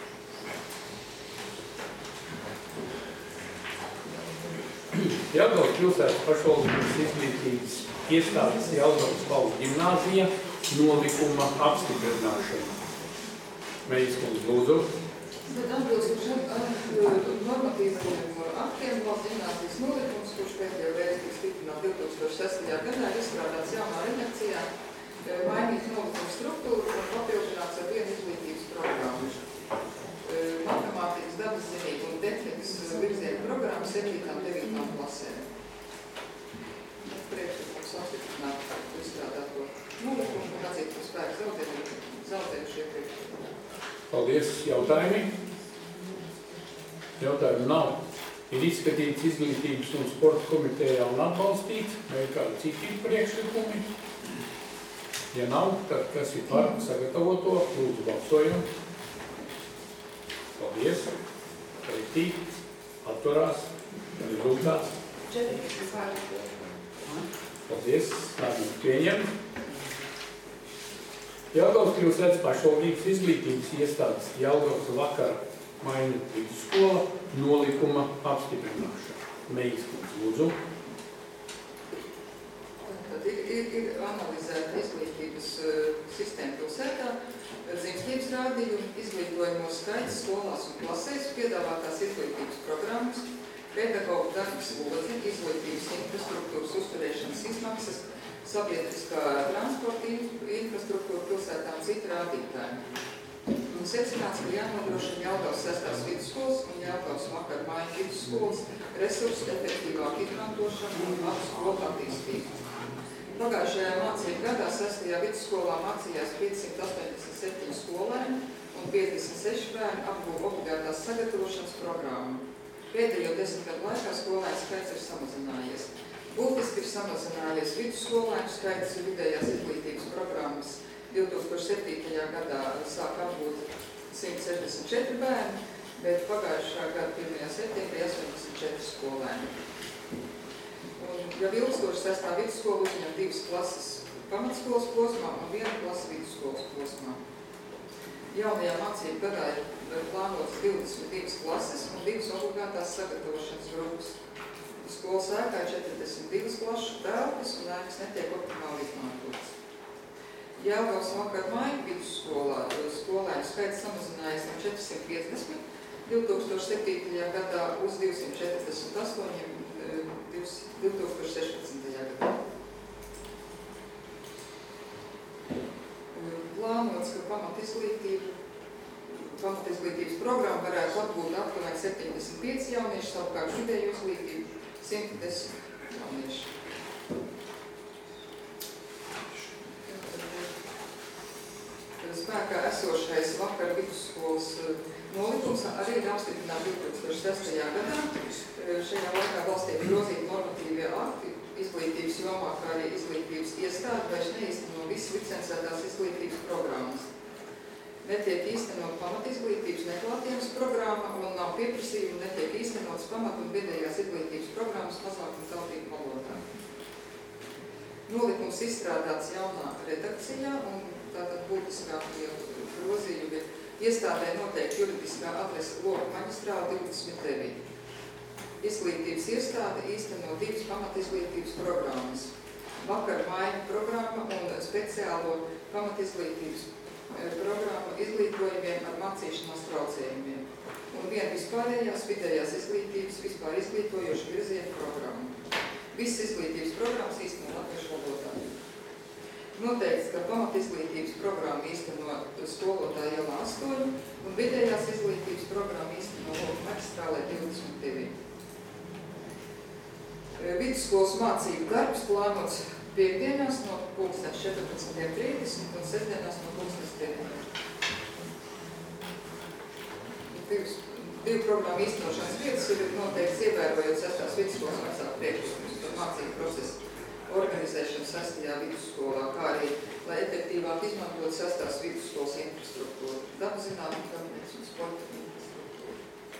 Jelgavas pilsētas pašvaldības izglītības iestādes Jelgavas valsts ģimnāzija nolikuma apstiprināšana. Mēs kundz lūdzu. Bet atbilstoši normatīviem aktiem valsts ģimnāzijas nolikums, kurš pēdējo reizi tika stiprināts divi tūkstoši sestajā gadā, ir izstrādāts jaunā redakcijā, mainīt nolikuma struktūru un papildināts ar vienu izglītības programmu. Matemātikas, dabas zinību un tehnikas virzienu programmu septītām, devītām klasēm. mācību spēku zaudējušie priekšlikumi. Paldies. Jautājumi? Jautājumu nav. Ir izskatīts izglītības un sporta komitejā un atbalstīts, vai ir kādi citi priekšlikumi? Ja nav, tad kas ir par sagatavoto? Lūdzu, balsojam. Paldies. Pretī. Atturās. Rezultāts. Paldies. Lēmumu pieņem. Jelgavas pilsētas pašvaldības izglītības iestādes Jelgavas vakara maiņu vidusskola nolikuma apstiprināšana. Meijas kundze, lūdzu. Tad ir, ir, ir analizēta izglītības uh, sistēma pilsētā, dzimstības rādījumi, izglītojumos skaits skolās un klasēs, piedāvātās izglītības programmas, pedagogu darbs lodzi, izglītības infrastruktūras uzturēšanas izmaksas, sabiedriskā transporta infrastruktūra pilsētā un citi rādītāji. Un secināts, ka jānodrošina Jelgavas sestās vidusskolas un Jelgavas vakara māju vidusskolas resursu efektīvāku izmantošanu un labu skolu attīstību. Pagājušajā mācību gadā sestajā vidusskolā mācījās piecsimt astoņdesmit septiņi skolēni un piecdesmit seši bērni apguva obligātās sagatavošanas programmu. Pēdējo desmit gadu laikā skolēnu skaits ir samazinājies. Būtiski ir samazinājies vidusskolēnu skaits vidējās izglītības programmas. divi tūkstoši septītajā gadā sāk apgūt simt sešdesmit četri bērni, bet pagājušā gada pirmajā septembrī astoņdesmit četri skolēni. Un jau ilgstoši sestā vidusskola uzņem divas klases pamatskolas posmā un viena klase vidusskolas posmā. Jaunajā mācību gadā ir plānotas divdesmit divas klases un divas obligātās sagatavošanas grupas. Skolas ēkā ir četrdesmit divas klašu telpas un ēkas netiek optimāli izmantotas. Jelgavas vakara māju vidusskolā skolēnu skaits samazinājies no četrsimt piecdesmit divi tūkstoši septītajā gadā uz divsimt četrdesmit astoņi divi tūkstoši sešpadsmitajā gadā. Plānots, ka pamatizglītība, pamatizglītības programma varētu atbūt aptuveni septiņdesmit pieci jaunieši, savukārt vidēju izglītību simt desmit jaunieši. Spēkā esošais vakara vidusskolas nolikums arī ir apstiprināts divi tūkstoši sestajā gadā. Šajā laikā valstī ir grozīti normatīvie akti izglītības jomā, kā arī izglītības iestāde vairs neīsteno visas licencētās izglītības programmas. Netiek īstenot pamatizglītības neklātienes programma un nav pieprasījumi, netiek īstenotas pamat un vidējās izglītības programmas mazākuma tautību valodā. Nolikums izstrādāts jaunā redakcijā un tātad būtiskākie grozījumi ir iestādē noteikti juridiskā adrese Loga maģistrāla divdesmit deviņi. Izglītības iestāde īsteno divas pamatizglītības programmas. Vakara māju programma un speciālo pamatizglītības programmu izglītojumiem ar mācīšanās traucējumiem. Un viena vispārējās vidējās izglītības vispār izglītojoša virziena programma. Visas izglītības programmas īsteno latviešu valodā. Noteikts, ka pamatizglītības programma īsteno skolotāja ielā astoņi un vidējās izglītības programma īsteno Loga maģistrālē divdesmit divi. Vidusskolas mācību darbs plānots piekdienās no pulkstens četrpadsmit trīsdesmit un sestdienās no pulkstens deviņi. Divas, divu programmu īstenošanas vietas ir noteikts ievērojot sestās vidusskolas vecāku priekšlikumus par mācību procesu organizēšanu sestajā vidusskolā, kā arī, lai efektīvāk izmantot sestās vidusskolas infrastruktūru, dabu zinātņu kabinets un sporta infrastruktūru.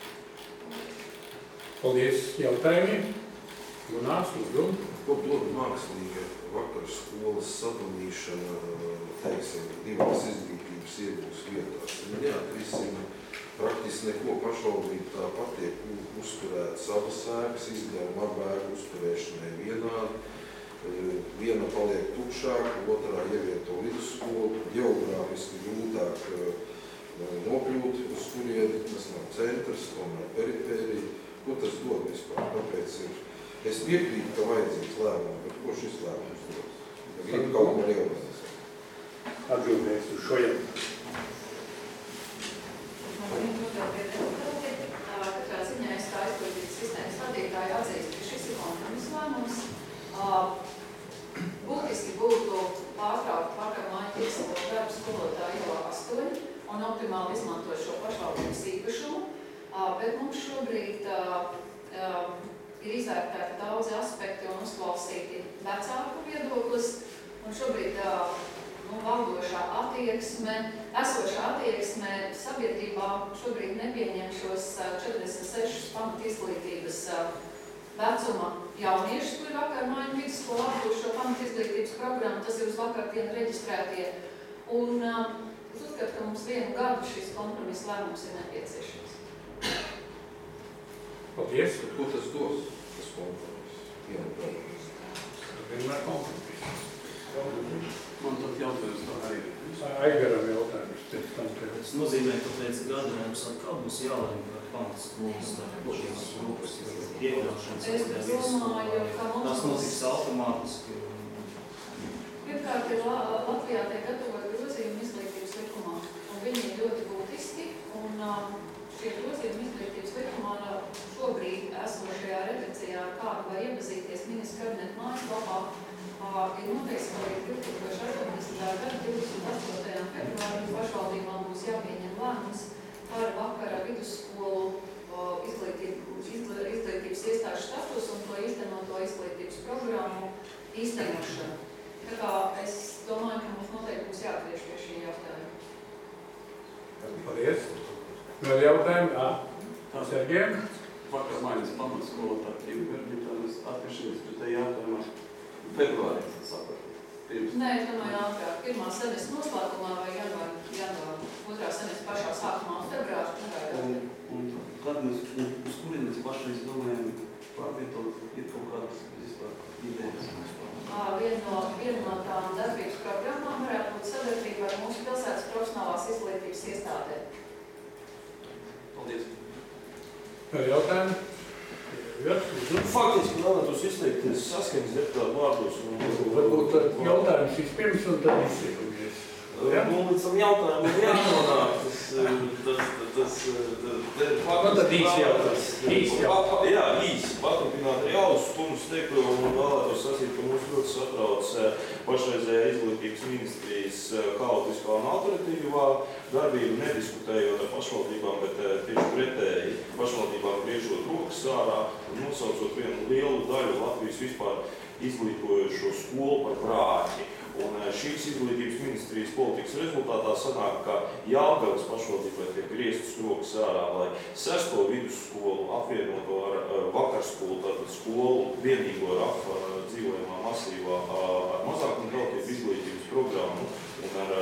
Paldies. Jautājumi? Gunārs, lūdzu. Ko dod mākslīga vakara skolas sadalīšana, teiksim, divās izglītības iegūs vietās? Neatrisina praktiski neko, pašvaldība tāpat tiek uzturētas abas ēkas, izdevuma abu ēku uzturēšanai vienādi. Viena paliek tukšāka, otrā ievieto vidusskolu, geogrāfiski grūtāk nokļūt uz kurieni, tas nav centrs, tomēr perifērija. Ko tas dod vispār? Tāpēc ir, es piekrītu, ka vajadzīgs lēmums, bet ko šis lēmums dod? Gribu kaut ko realizēt. Atbildēs uz šo jautājumu. Katrā ziņā es kā izglītības sistēmas vadītāji atzīstu, ka šis ir kompromiss lēmums. Būtiski būtu pārtraukt vakar māju nesaprotu darbu skolotāju ielā astoņi un optimāli izmantoju šo pašvaldības īpašumu, bet mums šobrīd ir izvērtēti daudzi aspekti un uzklausīti vecāku viedoklis, un šobrīd nu, valdošā attieksme, esošā attieksme sabiedrībā šobrīd nepieņem šos četrdesmit sešus pamat izglītības vecuma jauniešus, kuri vakar māju vidusskolu apgūst šo pamat izglītības programmu, tas ir uz vakardienu reģistrētie. Un uh, es uzskatu, ka mums vienu gadu šis kompromiss lēmums ir nepieciešams. Paldies. Ko tas dos, tas kompromiss? Vienu gadu. Vienmēr kompromiss. Man tad jautājums tā arī. Aigaram jautājums. Tas nozīmē, ka pēc gada mums atkal būs jālēm par pamatskolas šīs grupas iekļaušanas Es domāju, ka mums... Tas notiks automātiski. Pirmkārt, ir Latvijā tiek gatavot grozījumi izglītības likumā, un viņi ir ļoti būtiski, un šie grozījumi izglītības likumā šobrīd esošajā redakcijā, ar kādu var iepazīties ministra kabineta mājaslapā, ir noteikts, ka līdz divi tūkstoši astoņdesmitā gada divdesmit astotajā februārī pašvaldībām būs jāpieņem lēmums par vakara vidusskolu izglītības, izglītības iestāžu status un to īstenoto izglītības programmu īstenošanu. Tā kā es domāju, ka mums noteikti būs jāatgriež pie šī jautājuma. Paldies. Vēl jautājumi? Jā. Tā Sergiem? Vakar mainās pamatskolotāju Kimberģi, tad es atgriežamies pie te jautājumā februārī, sapratu. Nē, es domāju, ātrāk. Pirmā semestra noslēgumā vai janvāra, janvāra, otrā semestra pašā sākumā un februārā. Un, un tad mēs, uz kurien mēs pašreiz domājam pārvietot, ir kaut kādas vispār idejas. Viena no, viena no tām darbības programmām varētu būt sadarbība ar mūsu pilsētas profesionālās izglītības iestādēm. Paldies. Vēl jautājumi? Faktiski vēlētos izteikties saskaņas deputātu vārdos. Varbūt jautājums vispirms un tad izsakamies. Ja? Nu, līdz tam jautājumam jānonāk. Tas, tas, tas, tas, Man tad īsi jautājums. Īsi jautājums. Jā, īsi. Paturpināt arī Auzas kundas teikto un vēlētos sacīt, ka mums ļoti satrauc pašreizējā izglītības ministrijas haotiskā un alternatīvā darbība, nediskutējot ar pašvaldībām, bet tieši pretēji pašvaldībām griežot rokas ārā un nosaucot vienu lielu daļu Latvijas vispār izglītojošo skolu par brāķi. Un šīs izglītības ministrijas politikas rezultātā sanāk, ka Jelgavas pašvaldībai tiek grieztas rokas ārā, lai sesto vidusskolu apvienoto ar vakarskolu, tātad skolu vienīgo rafu ar dzīvojamā masīvā, ar mazākumu tautību izglītības programmu un ar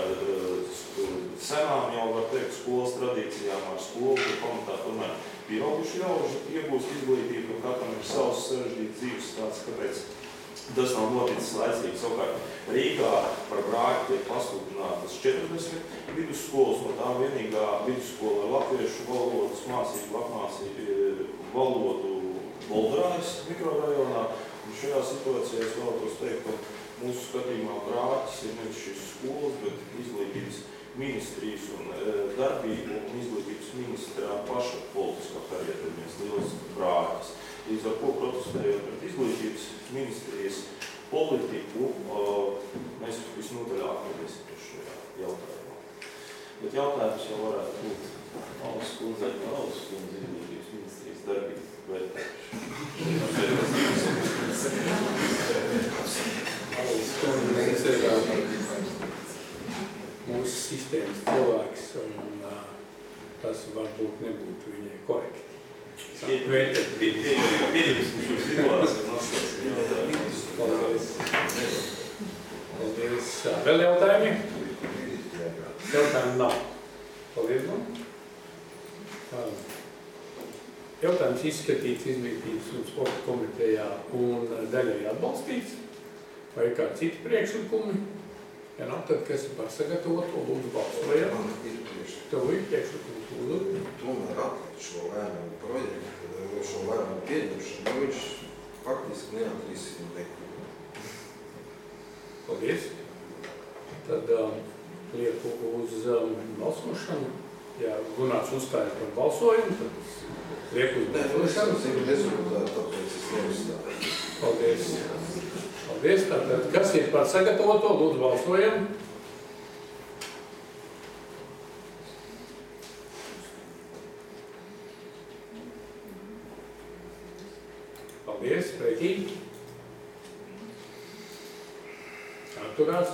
senām jau, var teikt, skolas tradīcijām, ar skolu, kur pamatā tomēr pieauguši ļauži iegūst izglītību, un katram ir savs sarežģīts dzīves stāsts, kāpēc tas nav noticis laicīgi. Savukārt Rīgā par brāķi tiek pasludinātas četrdesmit vidusskolas, no tā vienīgā vidusskola ar latviešu valodas mācību apmācību valodu Boldurājas mikrorajonā. Un šajā situācijā es vēlētos teikt, ka mūsu skatījumā brāķis ir nevis šis skolas, bet izglītības ministrijas un e, darbību un izglītības ministrā paša politiskā karietumies liels brāķis. Līdz ar ko protestējot pret izglītības ministrijas politiku, mēs visnotaļ atgriezīsimies šajā jautājumā. Bet jautājums jau varētu būt Auzas kundzei un Auzas kundzei izglītības ministrijas darbību. Mūsu sistēmas cilvēks, un tas varbūt nebūtu viņai korekti. Paldies. Vēl jautājumi? Jautājumi nav. Paldies man. Jautājums izskatīts izglītības un sporta komitejā un daļai atbalstīts. Vai ir kādi citi priekšlikumi? Ja nav, tad kas ir par sagatavoto, lūdzu balsojam. Man ir priekšlikumi. Tev ir priekšlikums, lūdzu. Tomēr atlikt šo lēmumu projektu, šo lēmumu pieņemšanu, jo viņš faktiski neatrisina neko. Paldies. Tad um, lieku uz um, balsošanu. Ja Gunārs uzstāja par balsojumu, tad lieku uz balsošanu. Nē, es rezultātu, tāpēc es neuzstāju. Paldies. Paldies. Tātad, kas ir par sagatavoto, lūdzu balsojam. Paldies, pretī. Atturās.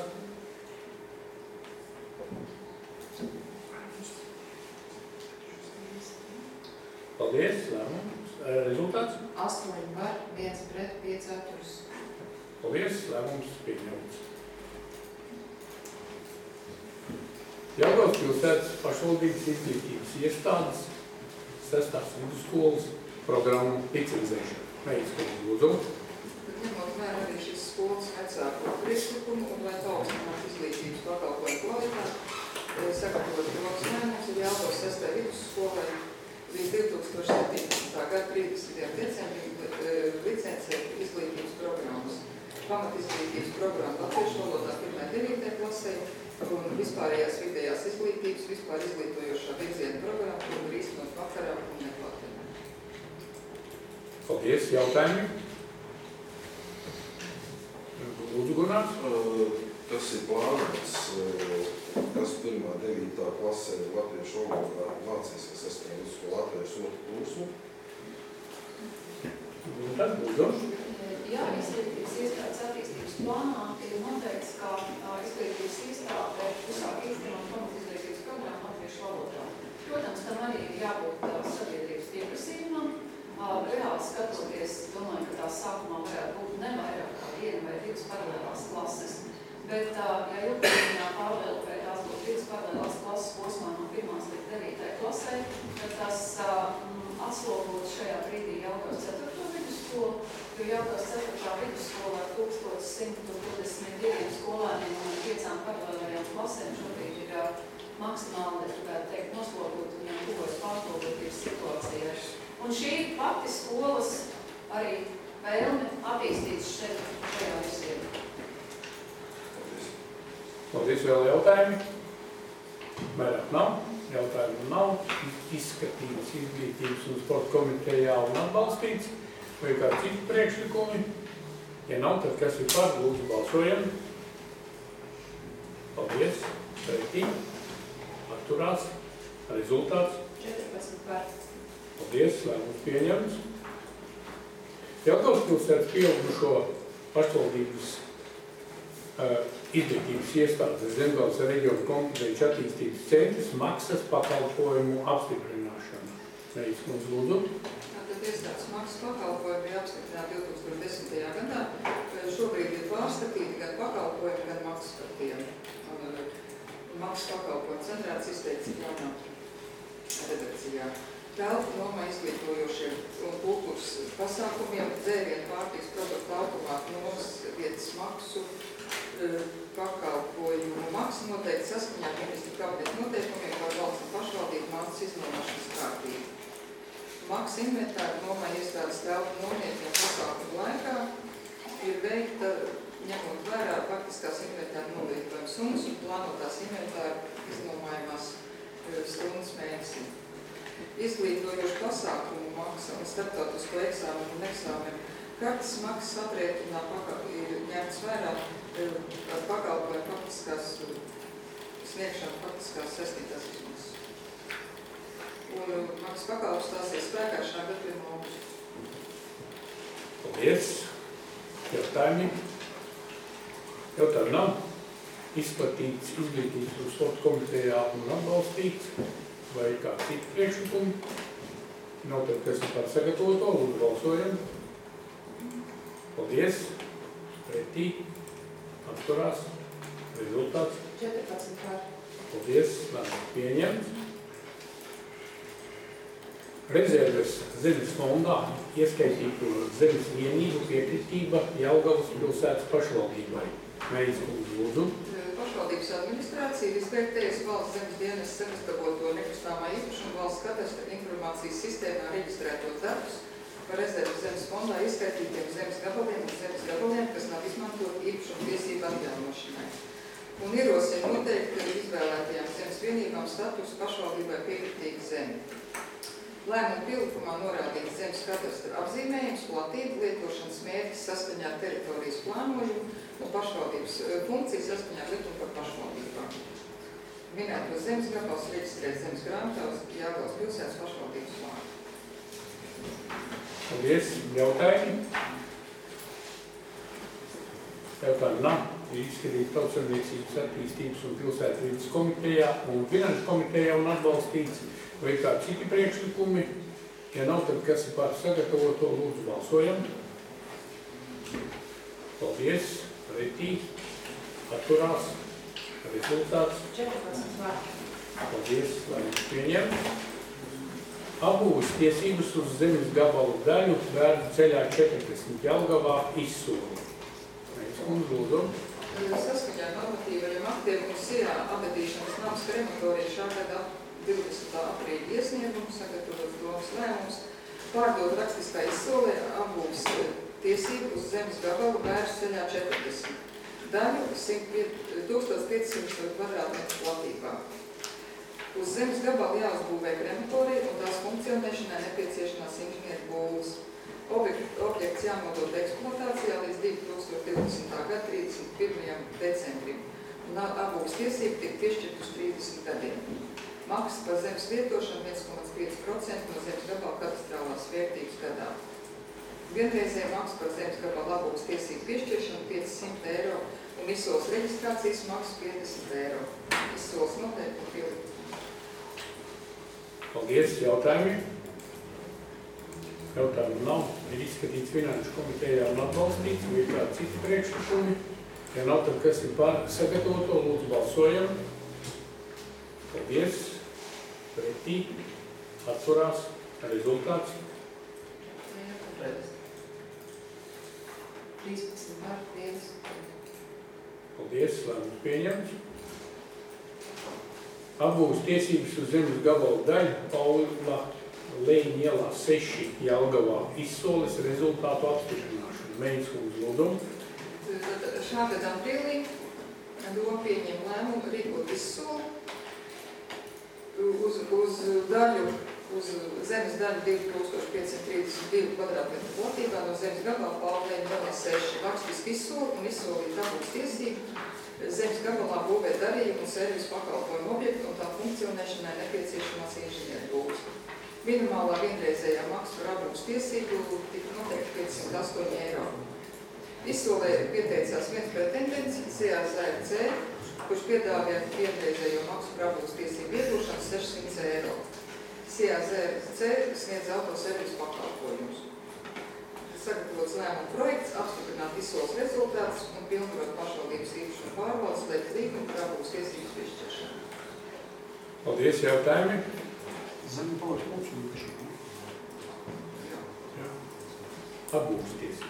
Paldies, lēmums. Rezultāts? astoņi par, viens pret, pieci atturas. Paldies, lēmums pieņemts. Jelgavas pilsētas pašvaldības izglītības iestādes sestās vidusskolas programmu licenzēšana. Mēģis, lūdzu. Ņemot vērā arī šis skolas vecāko priekšlikumu un lai paaugstinātu izglītības pakalpojumu kvalitāti, sagatavot grozus lēmums ir Jelgavas sestai vidusskolai līdz divi tūkstoši septiņpadsmitā gada trīsdesmitajam decembrim licencēt izglītības programmas. Pamat izglītības programma latviešu valodā pirmajai devītajai klasei un vispārējās vidējās izglītības, vispār izglītojošā virziena programma, un ir īstenot vakarā un neklātienē. Paldies, jautājumi? Lūdzu, Gunārs. Tas ir plānots, kas pirmā devītā klasē latviešu valodā mācīsies sestajā vidusskolā latviešu otru kursu. Tad, lūdzu. Jā, izglītības iestādes attīstības plānā ir noteikts, ka izglītības iestāde uzsāk īstenot pamat izglītības programmu latviešu valodā. Protams, tam arī ir jābūt sabiedrības pieprasījumam. Reāli skatoties, domāju, ka tās sākumā varētu būt ne vairāk kā viena vai divas paralēlās klases. Bet, ja ilgtermiņā pārvēl, vai tās būtu divas paralēlās klases posmā no pirmās līdz devītai klasē, tad tas atslogot šajā brīdī Jelgavas ceturto vidusskolu, jo Jelgavas ceturtā vidusskolā ar tūkstoš simt divdesmit diviem skolēniem un piecām paralēlajām klasēm šobrīd ir maksimāli, gribētu teikt, noslogot un jau tuvojas pārslogotības situācijai. Un šī pati skolas arī vēlme attīstīt šajā virzienā. Paldies, vēl jautājumi? Vairāk nav. Jautājumu nav. Izskatīts izglītības un sporta komitejā un atbalstīts. Vai kādi citi priekšlikumi? Ja nav, tad kas ir par? Lūdzu, balsojam. Paldies. Pretī. Atturās. Rezultāts. četrpadsmit par. Paldies. Lēmums pieņemts. Jelgavas pilsētas pieaugušo pašvaldības uh, izglītības iestādes Zemgales reģiona kompetenci attīstības centrs maksas pakalpojumu apstiprināšanu. Mēģis, mums lūdzu. Tātad iestādes maksas pakalpojumi ir apstiprināti divi tūkstoši desmitajā gadā. Šobrīd ir pārskatīti gan pakalpojumi, gan maksas par tiem. Maksas pakalpojumu centrāts izteikts jaunā redakcijā. Telpu nomā izglītojošiem un kultūras pasākumiem, dzērienu pārtikas produktu automātu nomas vietas maksu, pakalpojumu maksu noteikti saskaņā ministru kabineta noteikumiem par valsts un pašvaldību maksas iznomāšanas kārtību. Maksa inventāra nomā iestādes telpu nomiekiem pasākumu laikā ir veikta ņemot vērā faktiskās inventāra nolietojuma summas un plānotās inventāra iznomājumās stundas mēnesī. Izglītojošu pasākumu maksa un starptautisko eksāmenu un eksāmenu kartes maksas aprēķinā ir ņemts vērā ar pakalpojumu faktiskās sniegšanu faktiskās saistītās izmaksas. Un maksas pakalpojums stāsies spēkā šā gada pirmā augusta. Paldies. Jautājumi? Jautājumu nav. Izplatīts izglītības un sporta komitejā un atbalstīts. Vai kāds cits priekšlikumi? Nav tad, kas ir par sagatavoto, lūdzu balsojam. Paldies. Pretī. Atturās. Rezultāts. četrpadsmit par. Paldies. Lēmums pieņemts. Rezerves zemes fondā ieskaitīto zemes vienību piekritība Jelgavas pilsētas pašvaldībai. Mēģis, lūdzu. Pašvaldības administrācija ir izvērtējusi valsts zemes dienas sagatavoto nekustamā īpašuma valsts kadastra informācijas sistēmā reģistrētos datus par rezerves zemes fondā izskaitītiem zemes gabaliem un zemes gabaliem, kas nav izmantot īpašuma tiesību atjaunošanai. Un ierosina noteikti izvēlētajām zemes vienībām status pašvaldībai piekritīga zeme. Lēmuma pielikumā norādīts zemes kadastra apzīmējums, platība, lietošanas mērķis saskaņā ar teritorijas plānojumu un pašvaldības funkcijas saskaņā ar likumu par pašvaldībām. Minētos zemes gabals reģistrēt zemes grāmatā uz Jelgavas pilsētas pašvaldības plānu. Paldies. Jautājumi? Jautājumu nav. Ir izskatīts Tautsaimniecības attīstības un pilsētvides komitejā un finanšu komitejā un atbalstīts. Vai ir kādi citi priekšlikumi? Ja nav, tad kas ir par sagatavoto, lūdzu balsojam. Paldies. Pretī. Atturās. Rezultāts. četrpadsmit par. Paldies. Lēmums pieņemts. Abūves tiesības uz zemes gabalu daļu Bērnu ceļā četrdesmit Jelgavā izsoli. Mēs un lūdzu. Saskaņā normatīvajiem aktiem un sijā abadīšanas nams krematorija šā gada divdesmitā aprīļa iesniegumu sagatavots domas lēmums pārdot rakstiskā izsolē abūves tiesību uz zemes gabalu Bērnu ceļā četrdesmit. Daļu tūkstoš piecsimt kvadrātmetru platībā. Uz zemes gabalu jāuzbūvē krematorija un tās funkcionēšanai nepieciešamās inženieru būvas. Objekts jānodod eksploatācijā līdz divi tūkstoši divdesmitā gada trīsdesmit pirmajam decembrim un abūves tiesība tiek piešķirt uz trīsdesmit gadiem. Maksas par zemes lietošanu viens komats pieci procenti no zemes gabala katastrālās vērtības gadā. Vienreizēja maksa par zemes gabala abūves tiesību piešķiršanu piecsimt eiro un izsoles reģistrācijas maksa piecdesmit eiro. Izsoles noteikti pielikt. Paldies. Jautājumi? Jautājumu nav. Ir izskatīts finanšu komitejā un atbalstīts. Vai ir kādi citi priekšlikumi? Ja nav, tad kas ir par sagatavoto, lūdzu balsojam. Paldies. Pretī. Atturās. Rezultāts. trīspadsmit par viens. Paldies. Lēmums pieņemts. Abūves tiesības uz zemes gabalu daļu Paula Leņa ielā seši Jelgavā izsoles rezultātu apstiprināšanu. Mēģis un lūdzu. Šā gada aprīlī doma pieņem lēmumu rīkot izsoli uz, uz daļu, uz zemes daļu divi tūkstoši piecsimt trīsdesmit divi kvadrātmetru platībā no zemes gabala Paula Leņa ielā seši rakstiski izsoli un izsolīt abūves tiesību zemes gabalā būvēt darījumu un servisu pakalpojumu objektu un tā funkcionēšanai nepieciešamās inženieru būvas. Minimālā vienreizējā maksa par abūves tiesību tika noteikti piecsimt astoņi eiro. Izsolē pieteicās viens pretendents C A Z R C, kurš piedāvāja vienreizējo maksu par abūves tiesību iegūšanu sešsimt eiro. C A Z R C sniedz autoservisu pakalpojumus. Sagatavots lēmuma projekts, apstiprināt izsoles rezultātus un pilnvarot pašvaldības īpašumu pārvaldes, slēgt līgumu par abūves tiesības piešķiršanu. Paldies. Jautājumi? Zemi paliek mūsu īpašumā. Abūves tiesības.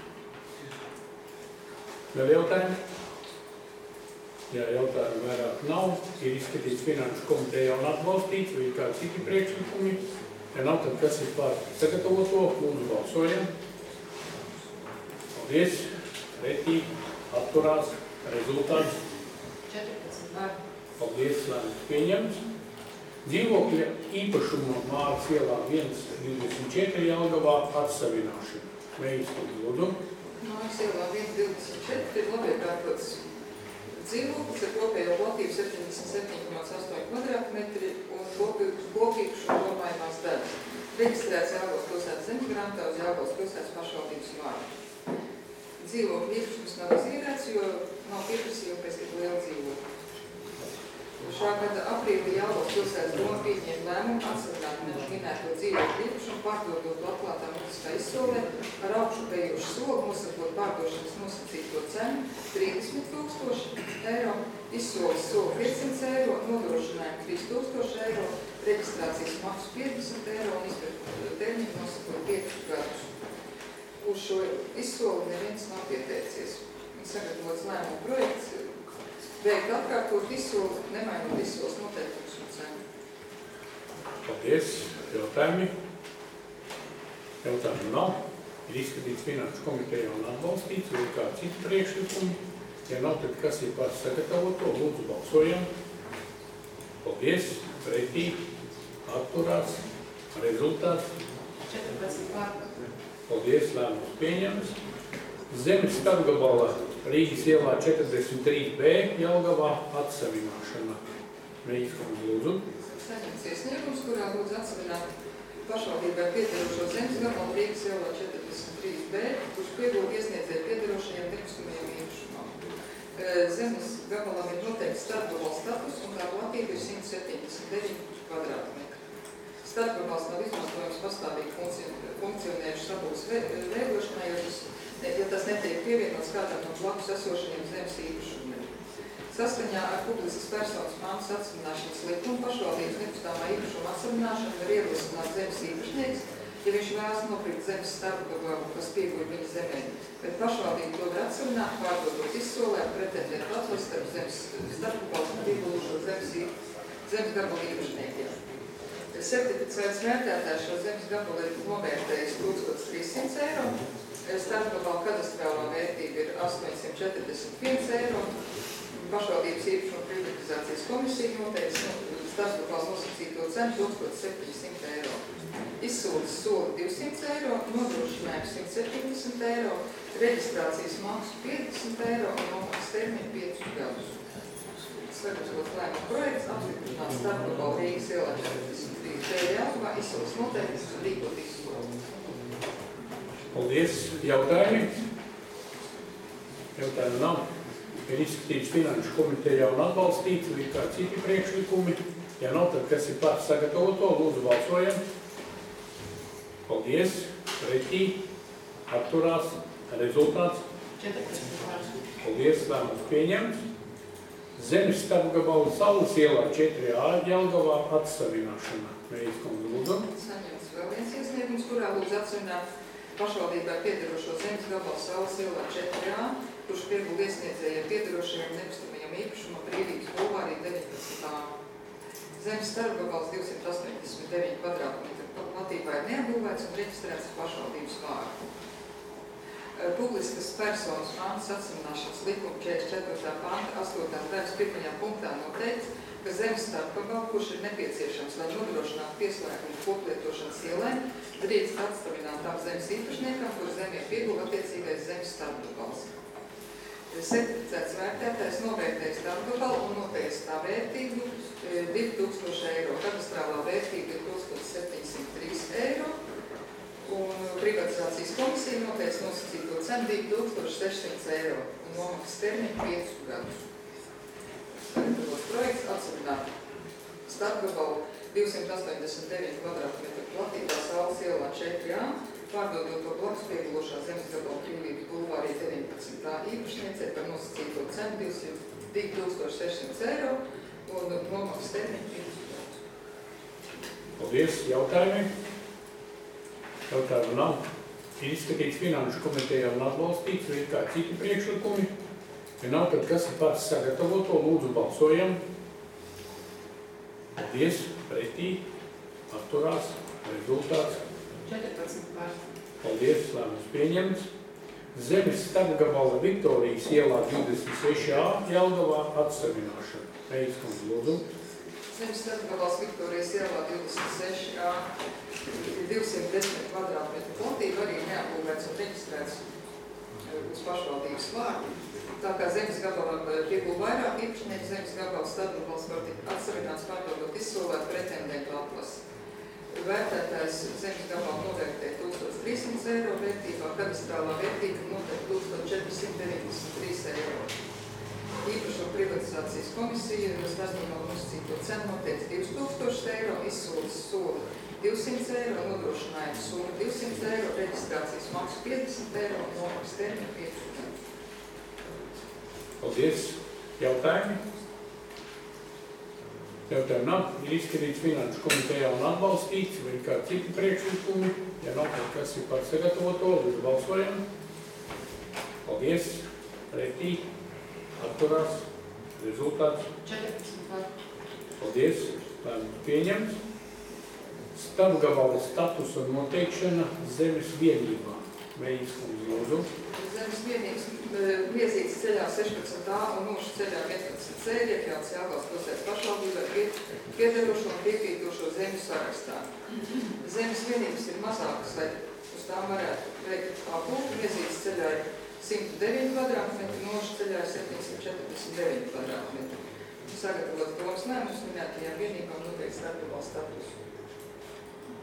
Vēl jautājumi? Jā, jautājumu vairāk nav. Ir izskatīts finanšu komitejā un atbalstīts. Vai ir kādi citi priekšlikumi? Ja nav, tad kas ir par sagatavoto? Lūdzu balsojam. Paldies. Pretī. Atturās. Rezultāts. četrpadsmit par. Paldies. Lēmums pieņemts. Dzīvokļa īpašuma Māras ielā viens divdesmit četri Jelgavā atsavināšana. Mēģis un lūdzu. Māras ielā viens divdesmit četri ir labiekārtots dzīvoklis ar kopējo platību septiņdesmit septiņi komats astoņi kvadrātmetri un kopīpašuma domājumās daļas. Reģistrēts Jelgavas pilsētas zemesgrāmatā uz Jelgavas pilsētas pašvaldības vārdu. Dzīvokļa īpašums nav izīrēts, jo nav pieprasījuma pēc tik liela dzīvokļa. Šā gada aprīlī Jelgavas pilsētas doma pieņēma lēmumu atsavināt minēto dzīvokļu īpašumu, pārdodot atklātā mutiskā izsolē ar augšupējošu soli, nosakot pārdošanas nosacīto cenu trīsdesmit tūkstoši eiro, izsoles soli piecsimt eiro, nodrošinājumu trīs tūkstoši eiro, reģistrācijas maksu piecdesmit eiro un izpirkuma termiņu nosakot piecus gadus. Uz šo izsoli neviens nav pieteicies. Sagatavots lēmumu projekts veikt atkārtot izsoli, nemainot izsoles noteikumus un cenu. Paldies. Jautājumi? Jautājumu nav. Ir izskatīts finanšu komitejā un atbalstīts. Vai ir kādi citi priekšlikumi? Ja nav, tad kas ir par sagatavoto? Lūdzu balsojam. Paldies. Pretī. Atturās. Rezultāts. četrpadsmit par. Paldies. Lēmums pieņems. Zemes starpgabala Rīgas ielā četrdesmit trīs B Jelgavā atsavināšana. Mēģis, lūdzu. Saņemts iesniegums, kurā lūdz atsavināt pašvaldībai piederošo zemes gabalu Rīgas ielā četrdesmit trīs B, kurš piegūda iesniedzēja piederošajiem nekustamajiem īpašumam. Zemes gabalam ir noteikts starpgabals status un tā platība ir simt septiņdesmit deviņi kvadrātmetri. Starpgabals nav izmantojams pastāvīgi funkcionējuši sabūves veidošanai, ja tas, ja tas netiek pievienots kādam no blakus esošajiem zemes īpašumiem. Saskaņā ar publiskas personas mantas atsamināšanas likumu pašvaldības nekustamā īpašuma atsamināšanu var ierosināt zemes īpašnieks, ja viņš vēlas nopirkt zemes starpgabalu, kas pieguļ viņa zemē, bet pašvaldība to var atsamināt, pārdodot izsolē, pretendēt atlas starp zemes starpgabalu un pieguļušo zemes, zemes gabalu īpašniekiem. Certificēts vērtētājs šo zemes gabalu ir novērtējis tūkstoš trīssimts eiro, starpgabalu kadastrālā vērtība ir astoņsimt četrdesmit viens eiro, pašvaldības īpašuma privatizācijas komisija noteica starpgabals nosacīto cenu tūkstoš septiņsimt eiro. Izsūdas soli divsimt eiro, nodrošinājums simt septiņdesmit eiro, reģistrācijas maksu piecdesmit eiro un nomaksas termiņu piecus gadus. Sagatavot lēmuma projekts apstiprināt starpgabalu Rīgas ielā četrdesmit trīs B Jelgavā izsūdas noteiktas un rīkot izsoli. Paldies. Jautājumi? Jautājumu nav. Ir izskatīts finanšu komitejā un atbalstīts, vai kā citi priekšlikumi. Ja nav, tad kas ir par sagatavoto, lūdzu balsojam. Paldies. Pretī. Atturās. Rezultāts. Paldies. Lēmums pieņemts. Zemes starpgabalu Saules ielā četri A Jelgavā atsavināšana. Reiz, kundze, lūdzu. Saņemts vēl viens iesniegums, kurā lūdzu atsavināt pašvaldībai piederošo zemes gabalu Saules ielā četri A, kurš piegūda iesniedzējiem piederošajiem nekustamajam īpašumam Brīvības bulvārī deviņpadsmit A. Zemes starpgabals divsimt astoņdesmit deviņi kvadrātmetri platībā ir neapbūvēts un reģistrēts pašvaldības vārdu. Publiskas personas mantas atsamināšanas likuma četrdesmit ceturtā panta astotās daļas pirmajā punktā noteikts, ka zemes starpgabalu, kurš ir nepieciešams, lai nodrošinātu pieslēgumu koplietošanas ielai, drīkst atstavināt tām zemes īpašniekam, kur zemē piegūda attiecīgais zemes starpgabals. Certificēts vērtētājs novērtējis starpgabalu un noteicis tā vērtību divi tūkstoši eiro. Kadastrālā vērtība ir tūkstoš septiņsimt trīs eiro. Un privatizācijas komisija noteica nosacīto cenu divi tūkstoši sešsimt eiro un nomaksas termiņu piecus gadus. Sagatavots projekts atsavināt starpgabalu divsimt astoņdesmit deviņi kvadrātmetru platībā Saules ielā četri A, pārdodot to blakus piegulošā zemes gabalu Brīvības bulvārī deviņpadsmit A īpašniecei par nosacīto cenu divi tūkstoši sešsimt eiro un nomaksas termiņu piecus gadus. Paldies. Jautājumi? Jautājumu nav. Ir izskatīts finanšu komitejā un atbalstīts, vai ir kā citi priekšlikumi. Ja nav, tad kas ir par sagatavoto, lūdzu balsojam. Paldies. Pretī. Atturās. Rezultāts. četrpadsmit par. Paldies. Lēmums pieņemts. Zemes starpgabala Viktorijas ielā divdesmit seši A Jelgavā atsavināšana. Reiz, kundze, lūdzu. Zemes starpgabals Viktorijas ielā divdesmit seši A divsimt desmit kvadrātmetru platība arī neapbūvēts un reģistrēts uz pašvaldības vārdu. Tā kā zemes gabalam piegūda vairāk īpašnieku, zemes gabals starpgabals var tikt atsavināts, pārdodot izsolēt pretendentu atlasi. Vērtētājs zemes gabalu novērtē tūkstoš trīssimts eiro vērtībā, kadastrālā vērtība noteikti tūkstoš četri simti deviņdesmit trīs eiro. Īpašuma privatizācijas komisija starpgabalu nosacīto cenu noteikti divus tūkstošus eiro, izsoles soli divsimt eiro, nodrošinājums summa divsimt eiro, reģistrācijas maksu piecdesmit eiro un nomaksas termiņu piecus gadus. Paldies. Jautājumi? Jautājumu nav. Ir izskatīts finanšu komitejā un atbalstīts, vai ir kā citi priekšlikumi. Ja nav, tad kas ir par sagatavoto, lūdzu balsojam. Paldies. Pretī. Atturās. Rezultāts. četrpadsmit par. Paldies. Lēmums pieņemts. Starpgabala statusa noteikšana zemes vienībā. Veids, kundze, lūdzu. Zemes vienības viezītes ceļā sešpadsmit A un Mūžas ceļā vienpadsmit C iekļauts Jelgavas pilsētas pašvaldībai piederošo un piekrītošo zemju sarakstā. Zemes vienības ir mazākas, lai uz tām varētu veikt apūku. Viezītes ceļā ir simt deviņi kvadrātmetri, Mūžas ceļā ir septiņsimt četrdesmit deviņi kvadrātmetri. Sagatavot domas lēmumus minētajām vienībām noteikti starpgabala statusu.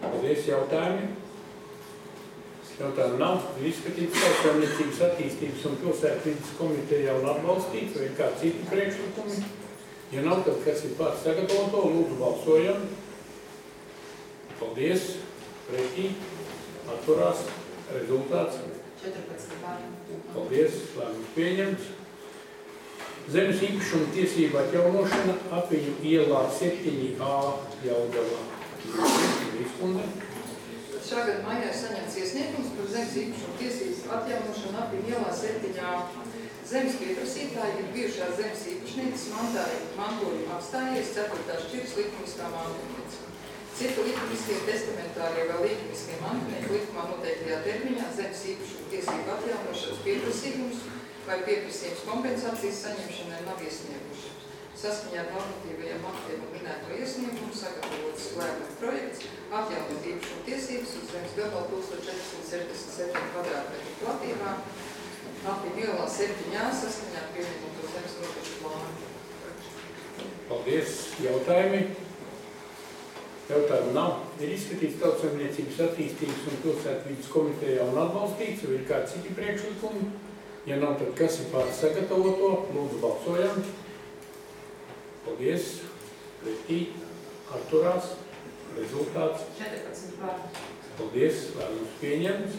Paldies, jautājumi. Jautājumu nav. Ir izskatīts Tautssaimniecības attīstības un pilsētvides komitejā un atbalstīts, vai ir kādi citi priekšlikumi? Ja nav, tad kas ir pār sagatavoto, lūdzu balsojam. Paldies, pretī, atturās, rezultāts. četrpadsmit pār. Paldies, lēmums pieņemts. Zemes īpašuma tiesību atjaunošana Apiņu ielā septiņi A Jelgavā. Izkunde. Šā gada maijā saņemts iesniegums par zemes īpašuma tiesības atjaunošanu Apiņu ielā septiņi A. Zemes pieprasītāji ir bijušās zemes īpašnieces mantojuma apstājies ceturtās šķiras likumiskā mantojumniece. Citu likumiskie testamentārie vai likumiskie mantojumi likumā noteiktajā termiņā zemes īpašuma tiesību atjaunošanas pieprasījums vai pieprasījums kompensācijas saņemšanai nav iesnieguši. Saskaņā ar normatīvajiem aktiem un minēto iesniegumu sagatavots lēmuma projekts atjaunot īpašuma tiesības uz zemes gabalu tūkstoš četri simti sešdesmit septiņi kvadrātmetru platībā Apiņu ielā septiņi A saskaņā ar pievienoto zemes robežu plānu. Paldies. Jautājumi? Jautājumu nav. Ir izskatīts Tautssaimniecības attīstības un pilsētvides komitejā un atbalstīts, vai ir kādi citi priekšlikumi? Ja nav, tad kas ir pār sagatavoto? Lūdzu balsojam. Paldies. Pretī. Atturās. Rezultāts. četrpadsmit pār. Paldies. Lēmums pieņemts.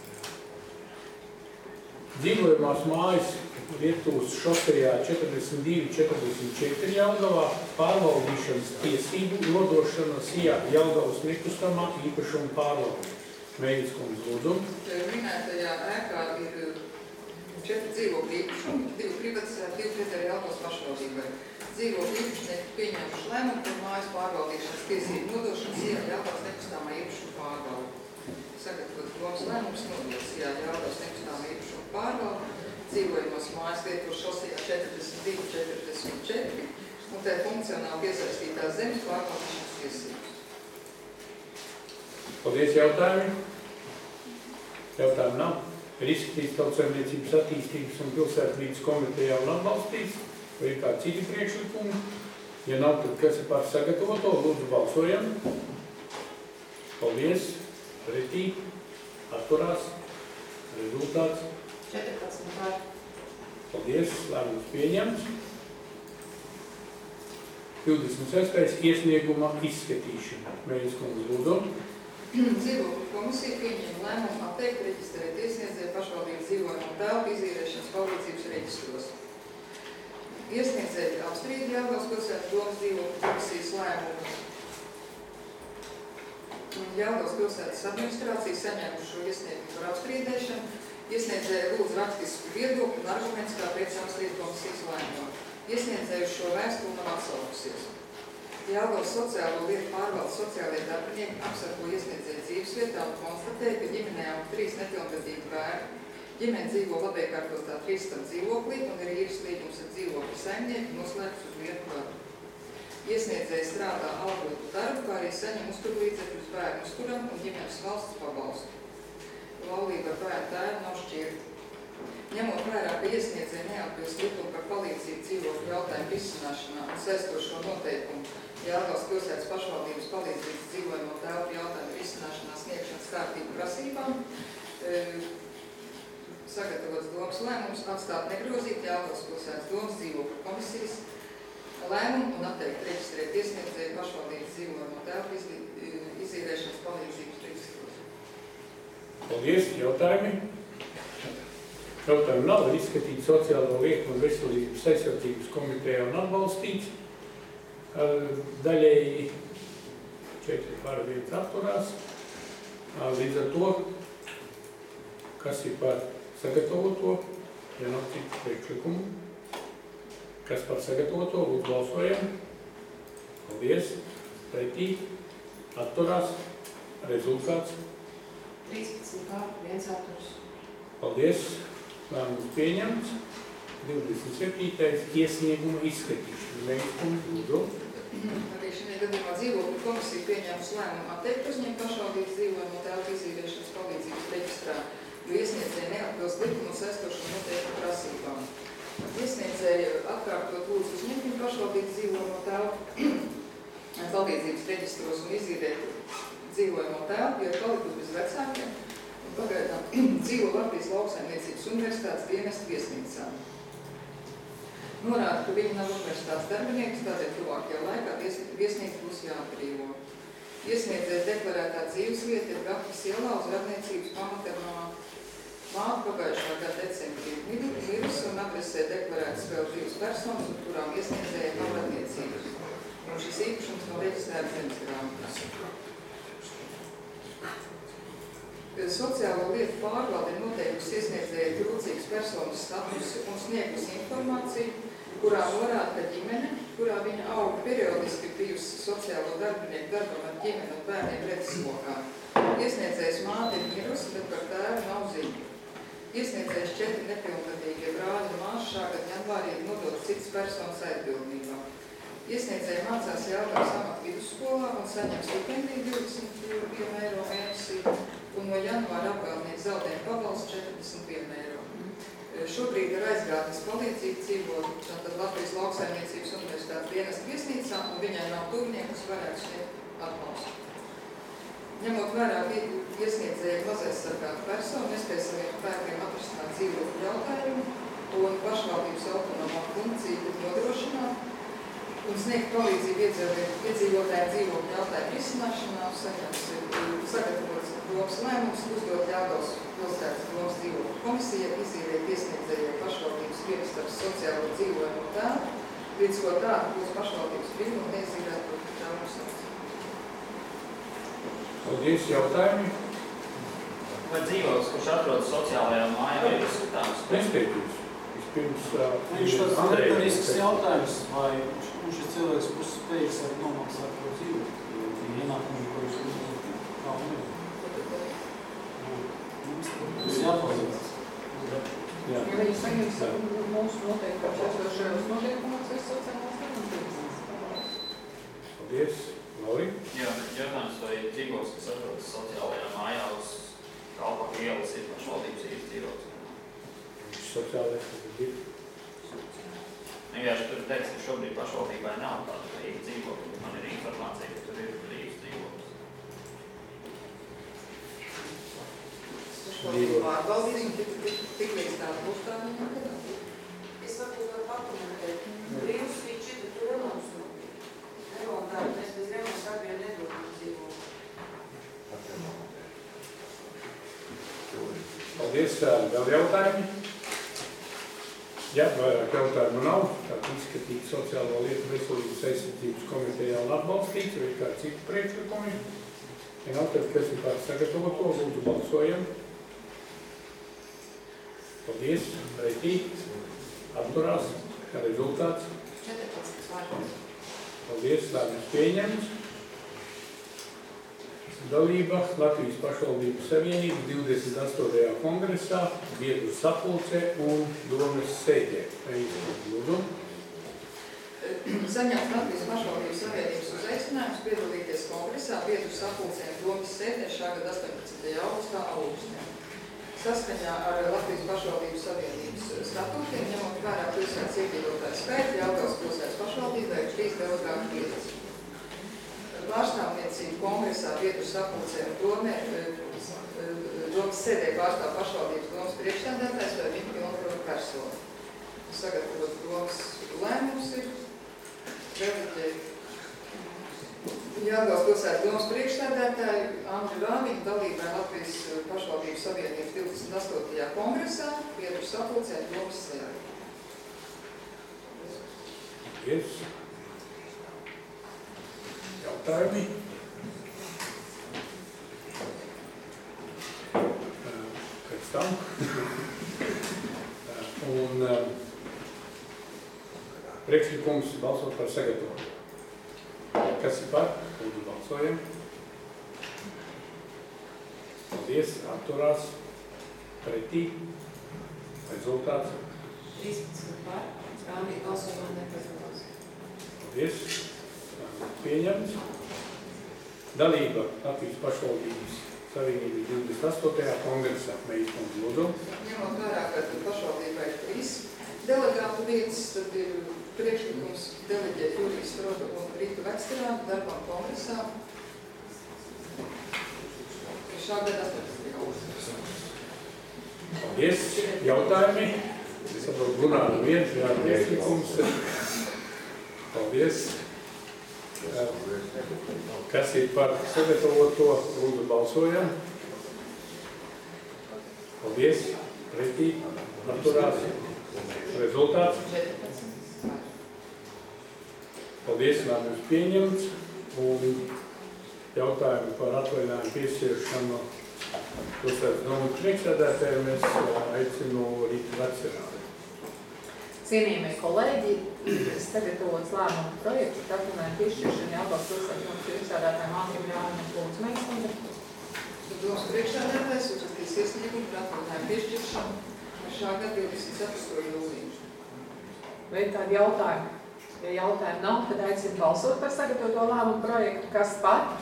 Dzīvojamās mājas Lietuvas šosejā četrdesmit divi četrdesmit četri Jelgavā pārvaldīšanas tiesību nodošana Sijā Jelgavas nekustamā īpašuma pārvalde. Mēģis kundze, lūdzu. Minētajā ēkā ir četri dzīvokļu īpašumi, divi privatizēti, divi piedara Jelgavas pašvaldībai. Dzīvokļu īpašnieki pieņēmuši lēmumu par mājas pārvaldīšanas tiesību nodošanu Sijā Jelgavas nekustamā īpašuma pārvalde. Sagatavot domas lēmums nodot Sijā Jelgavas nekustamā īpašuma pārvalde, dzīvojamos mājas Lietuvas šosejā četrdesmit divi četrdesmit četri un tā funkcionāli piesaistītās zemes pārvaldīšanas tiesības. Paldies, jautājumi. Jautājumu nav. Ir izskatīts Tautssaimniecības attīstības un pilsētvides komitejā un atbalstīts, vai ir kādi citi priekšlikumi? Ja nav, tad kas ir pār sagatavoto? Lūdzu balsojam. Paldies. Pretī. Atturās. Rezultāts. četrpadsmit pār. Paldies. Lēmums pieņemts. divdesmit sestais iesnieguma izskatīšana. Mēģis kundze, lūdzu. Dzīvokļu komisija pieņēma lēmumu atteikt reģistrēt iesniedzēju pašvaldības dzīvojamo telpu izīrēšanas palīdzības reģistros. Iesniedzēji apstrīd Jelgavas pilsētas domas dzīvokļu komisijas lēmumu. Jelgavas pilsētas administrācija saņēmuši šo iesniegumu par apstrīdēšanu. Iesniedzēji lūdz rakstisku viedokli un arguments, kāpēc apstrīd komisijas lēmumu. Iesniedzēju šo vēstuli nav atsaukusies. Jelgavas sociālo lietu pārvaldes sociālajie darbinieki apsako iesniedzēju dzīvesvietā un konstatēja, ka ģimenē un trīs nepilngadīgi bērni. Ģimene dzīvo labiekārtotā trīsstam dzīvoklī un ir īres līgums ar dzīvokļu saimnieku noslēgts uz vienu gadu. Iesniedzēji strādā algotu darbu, kā arī saņem uzturlīdzekļus bērnu uzturam un ģimenes valsts pabalstu. Laulība ar bērnu tēvu nav šķirta. Ņemot vērā, ka iesniedzēji neatbilst likumu par palīdzību dzīvokļu jautājumu risināšanā un saistošo noteikumu Jelgavas pilsētas pašvaldības palīdzības dzīvojamo telpu jautājumu risināšanā sniegšanas kārtību prasībām, e, sagatavots domas lēmums atstāt negrozīt Jelgavas pilsētas domas dzīvokļu komisijas lēmumu un atteikt reģistrēt iesniedzēju pašvaldības dzīvojamo telpu izīrēšanas palīdzības registros. Paldies, jautājumi. Jautājumu nav, ir izskatīts Sociālo lietu un veselības aizsardzības komitejā un atbalstīts. Daļēji četri par viens atturās. Līdz ar to, kas ir par sagatavoto, ja nav citu priekšlikumu. Kas par sagatavoto, lūdzu balsojam. Paldies. Pretī. Atturās. Rezultāts. trīspadsmit pār, viens atturs. Paldies. Lēmums pieņemts. divdesmit septītais iesnieguma izskatīšana. Mēģis kundze, lūdzu. Arī šajā gadījumā dzīvokļu komisija pieņēmusi lēmumu atteikt uzņemt pašvaldības dzīvojamo telpu izīrēšanas palīdzības reģistrā, jo iesniedzēji neatbilst likumu un saistošo noteiktu prasībām. Iesniedzēji atkārtot lūdzu uzņemt pašvaldības dzīvojamo telpu palīdzības reģistros un izīrēt dzīvojamo telpu, jo ir palikusi bez vecākiem un pagaidām dzīvo Latvijas Lauksaimniecības universitātes dienestu viesnīcā. Norāda, ka viņi nav universitātes darbinieks, tādēļ tuvākajā laikā viesnīca būs jāatbrīvo. Iesniedzēja deklarētā dzīvesvieta ir Gafas ielā uz radniecības pamaternā. Māte pagājušā gada decembrī mirusi un adresē deklarētas vēl divas personas, un kurām iesniedzēja nav radniecības. Un šis īpašums nav reģistrēts zemes grāmatā. Sociālo lietu pārvalde ir noteikusi iesniedzēja trūcīgas personas statusu un sniegusi informāciju, kurā norāda, ka ģimene, kurā viņa auga periodiski bijusi sociālo darbinieku darbam ar ģimeni un bērniem redzeslokā. Iesniedzējas māte ir mirusi, bet par tēvu nav ziņu. Iesniedzējis četri nepilngadīgie brāļi un māsu šā gada janvārī ir nodots citas personas aizbildnībā. Iesniedzēja mācās Jelgavas amata vidusskolā un saņem stipendiju divdesmit vienu eiro mēnesī un no janvāra apgādnieks zaudējuma pabalsts četrdesmit vienu eiro. Šobrīd ar aizgādnes palīdzību dzīvo tātad Latvijas Lauksaimniecības universitātes dienestu viesnīcā un viņai nav tuvnieku, kas varētu sniegt atbalstu. Ņemot vērā iesniedzēju mazaizsargātu personu, nespēja saviem spēkiem atrisināt dzīvokļu jautājumu un pašvaldības autonomā funkciju nodrošināt un sniegt palīdzību iedzīvotājiem dzīvokļu jautājumu risināšanā, saņems sagatavots domas lēmums, uzdot Jelgavas pilsētas domas dzīvokļu komisija, izīrēt iesniedzējai pašvaldības pievestars sociālo dzīvojumu tēlu, līdz ko tādu būs pašvaldības brīnumu neizīrēt par tālu savu. Paldies, jautājumi? Vai dzīvoklis, kurš atrodas sociālajā mājā, ir skatāms? Nespētīs. Vispirms, viņš tas retorisks jautājums, vai šis cilvēks būs spējīgs arī nomaksāt to dzīvokli, jo ienākumi, ko viņš uzmanīt, nav nevajag. Tas jāpalīdz. Ja viņi saņems mūsu noteikumus, esošajos noteikumos, es sociālās garantības. Paldies. Lauri? Jā, jautājums, vai dzīvoklis, kas atrodas sociālajā mājā uz Kalpaka ielas, ir pašvaldības īres dzīvoklis? Viņš sociālais ir. Vienkārši tur teiks, ka šobrīd pašvaldībai nav tāda īra dzīvokļa. Man ir informācija, ka tur ir brīvs dzīvoklis. Pašvaldību pārbaudīsim, tik līdz tāda būs tāda nekādā. Es varbūt var pakomentēt. Brīvs viņš ir, bet tur remonts nav. Remontā, mēs bez remonta darbiem nedodam dzīvokli. Paldies. Vēl jautājumi? Jā, vairāk jautājumu nav. Tātad izskatīt sociālo lietu veselības aizsardzības komitejā un atbalstīts, vai kā citu priekšlikumi. Ja nav, tad kas ir pār sagatavoto, lūdzu balsojam. Paldies. Pretī. Atturās. Kā rezultāts? četrpadsmit vārds. Paldies, lēmums pieņemts. Dalība Latvijas pašvaldības savienības divdesmit astotajā kongresā, biedru sapulcē un domes sēdē. Lūdzu. Saņemt Latvijas pašvaldības savienības uzaicinājums piedalīties kongresā, biedru sapulcē un domes sēdē šā gada astoņpadsmitajā augustā Augustā. Saskaņā ar Latvijas pašvaldības savienības statūtiem, ņemot vērā pilsētas iedzīvotāju skaitu, Jelgavas pilsētas pašvaldībai ir trīs delegātu biedrs. Pārstāvniecību kongresā, biedru sapulcē un domē, domas sēdē pārstāv pašvaldības domas priekšstādātājs vai viņa pilnvarotu personu. Sagatavot domas lēmums ir deleģēt Jelgavas pilsētas domas priekšstādātāju Andri Rāviņu dalībai Latvijas pašvaldības savienības divdesmit astotajā kongresā, biedru sapulcē un domas sēdē. Yes. Jautājumi? Pēc tam. Un priekšlikums balsot par sagatavotu. Kas ir par? Lūdzu balsojam. Paldies, atturās, pretī, rezultāts. trīspadsmit par, Rāmīgi balsojumā neprezentos. Paldies, pieņemts. Dalība Latvijas pašvaldības savienības divdesmit astotajā kongresā. Mēs mums lūdzu. Ņemot vērā, ka pašvaldībai ir trīs delegātu vietas, tad ir priekšlikums deleģēt Jūrijas Rodu un Rītu Veksterānu darbam kongresā. šā gada astoņpadsmitajā augustā. Paldies. Jautājumi? Es saprotu, Gunāra viens, jā, priekšlikums. Paldies. Kas ir par sagatavoto? Lūdzu, balsojam. Paldies. Pretī. Atturās. Rezultāts. Paldies, lēmums pieņemts. Un jautājumu par atvaļinājumu piešķiršanu pilsētas domu priekšsēdētājiem es aicinu Rītu Vecerāni. Cienījamie kolēģi, ir sagatavots lēmumu projekts par atvaļinājumu piešķiršanu Jelgavas pilsētas domu priekšsēdētājiem Andrim Jānim Lūdzu Meisundam. Domas priekšsēdētājs uzskatīs iesniegumu par atvaļinājumu piešķiršanu ar šā gada divdesmit ceturto jūliju. Vai ir kādi jautājumi? Ja jautājumi nav, tad aicinu balsot par sagatavoto lēmumu projektu. Kas par?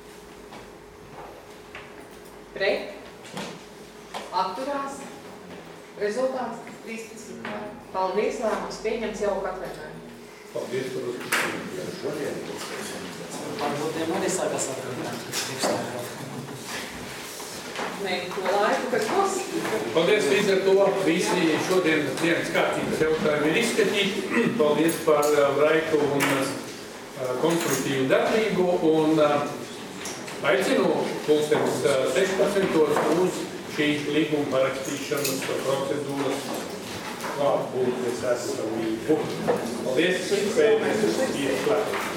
Pret? Atturās? Rezultāts? trīspadsmit par. Paldies, lēmums pieņemts jau atvaļinājumu. Paldies par uzmanību. Varbūt tiem arī sākās atvaļinājums. Nē, to laiku, kas būs. Paldies, līdz ar to visi šodienas dienas kārtības jautājumi ir izskatīti. Paldies par raitu un konstruktīvu darbību un aicinu pulkstenes sešpadsmitos uz šī līguma parakstīšanas procedūras klātbūtnes esamību. Paldies, pēc iespējas.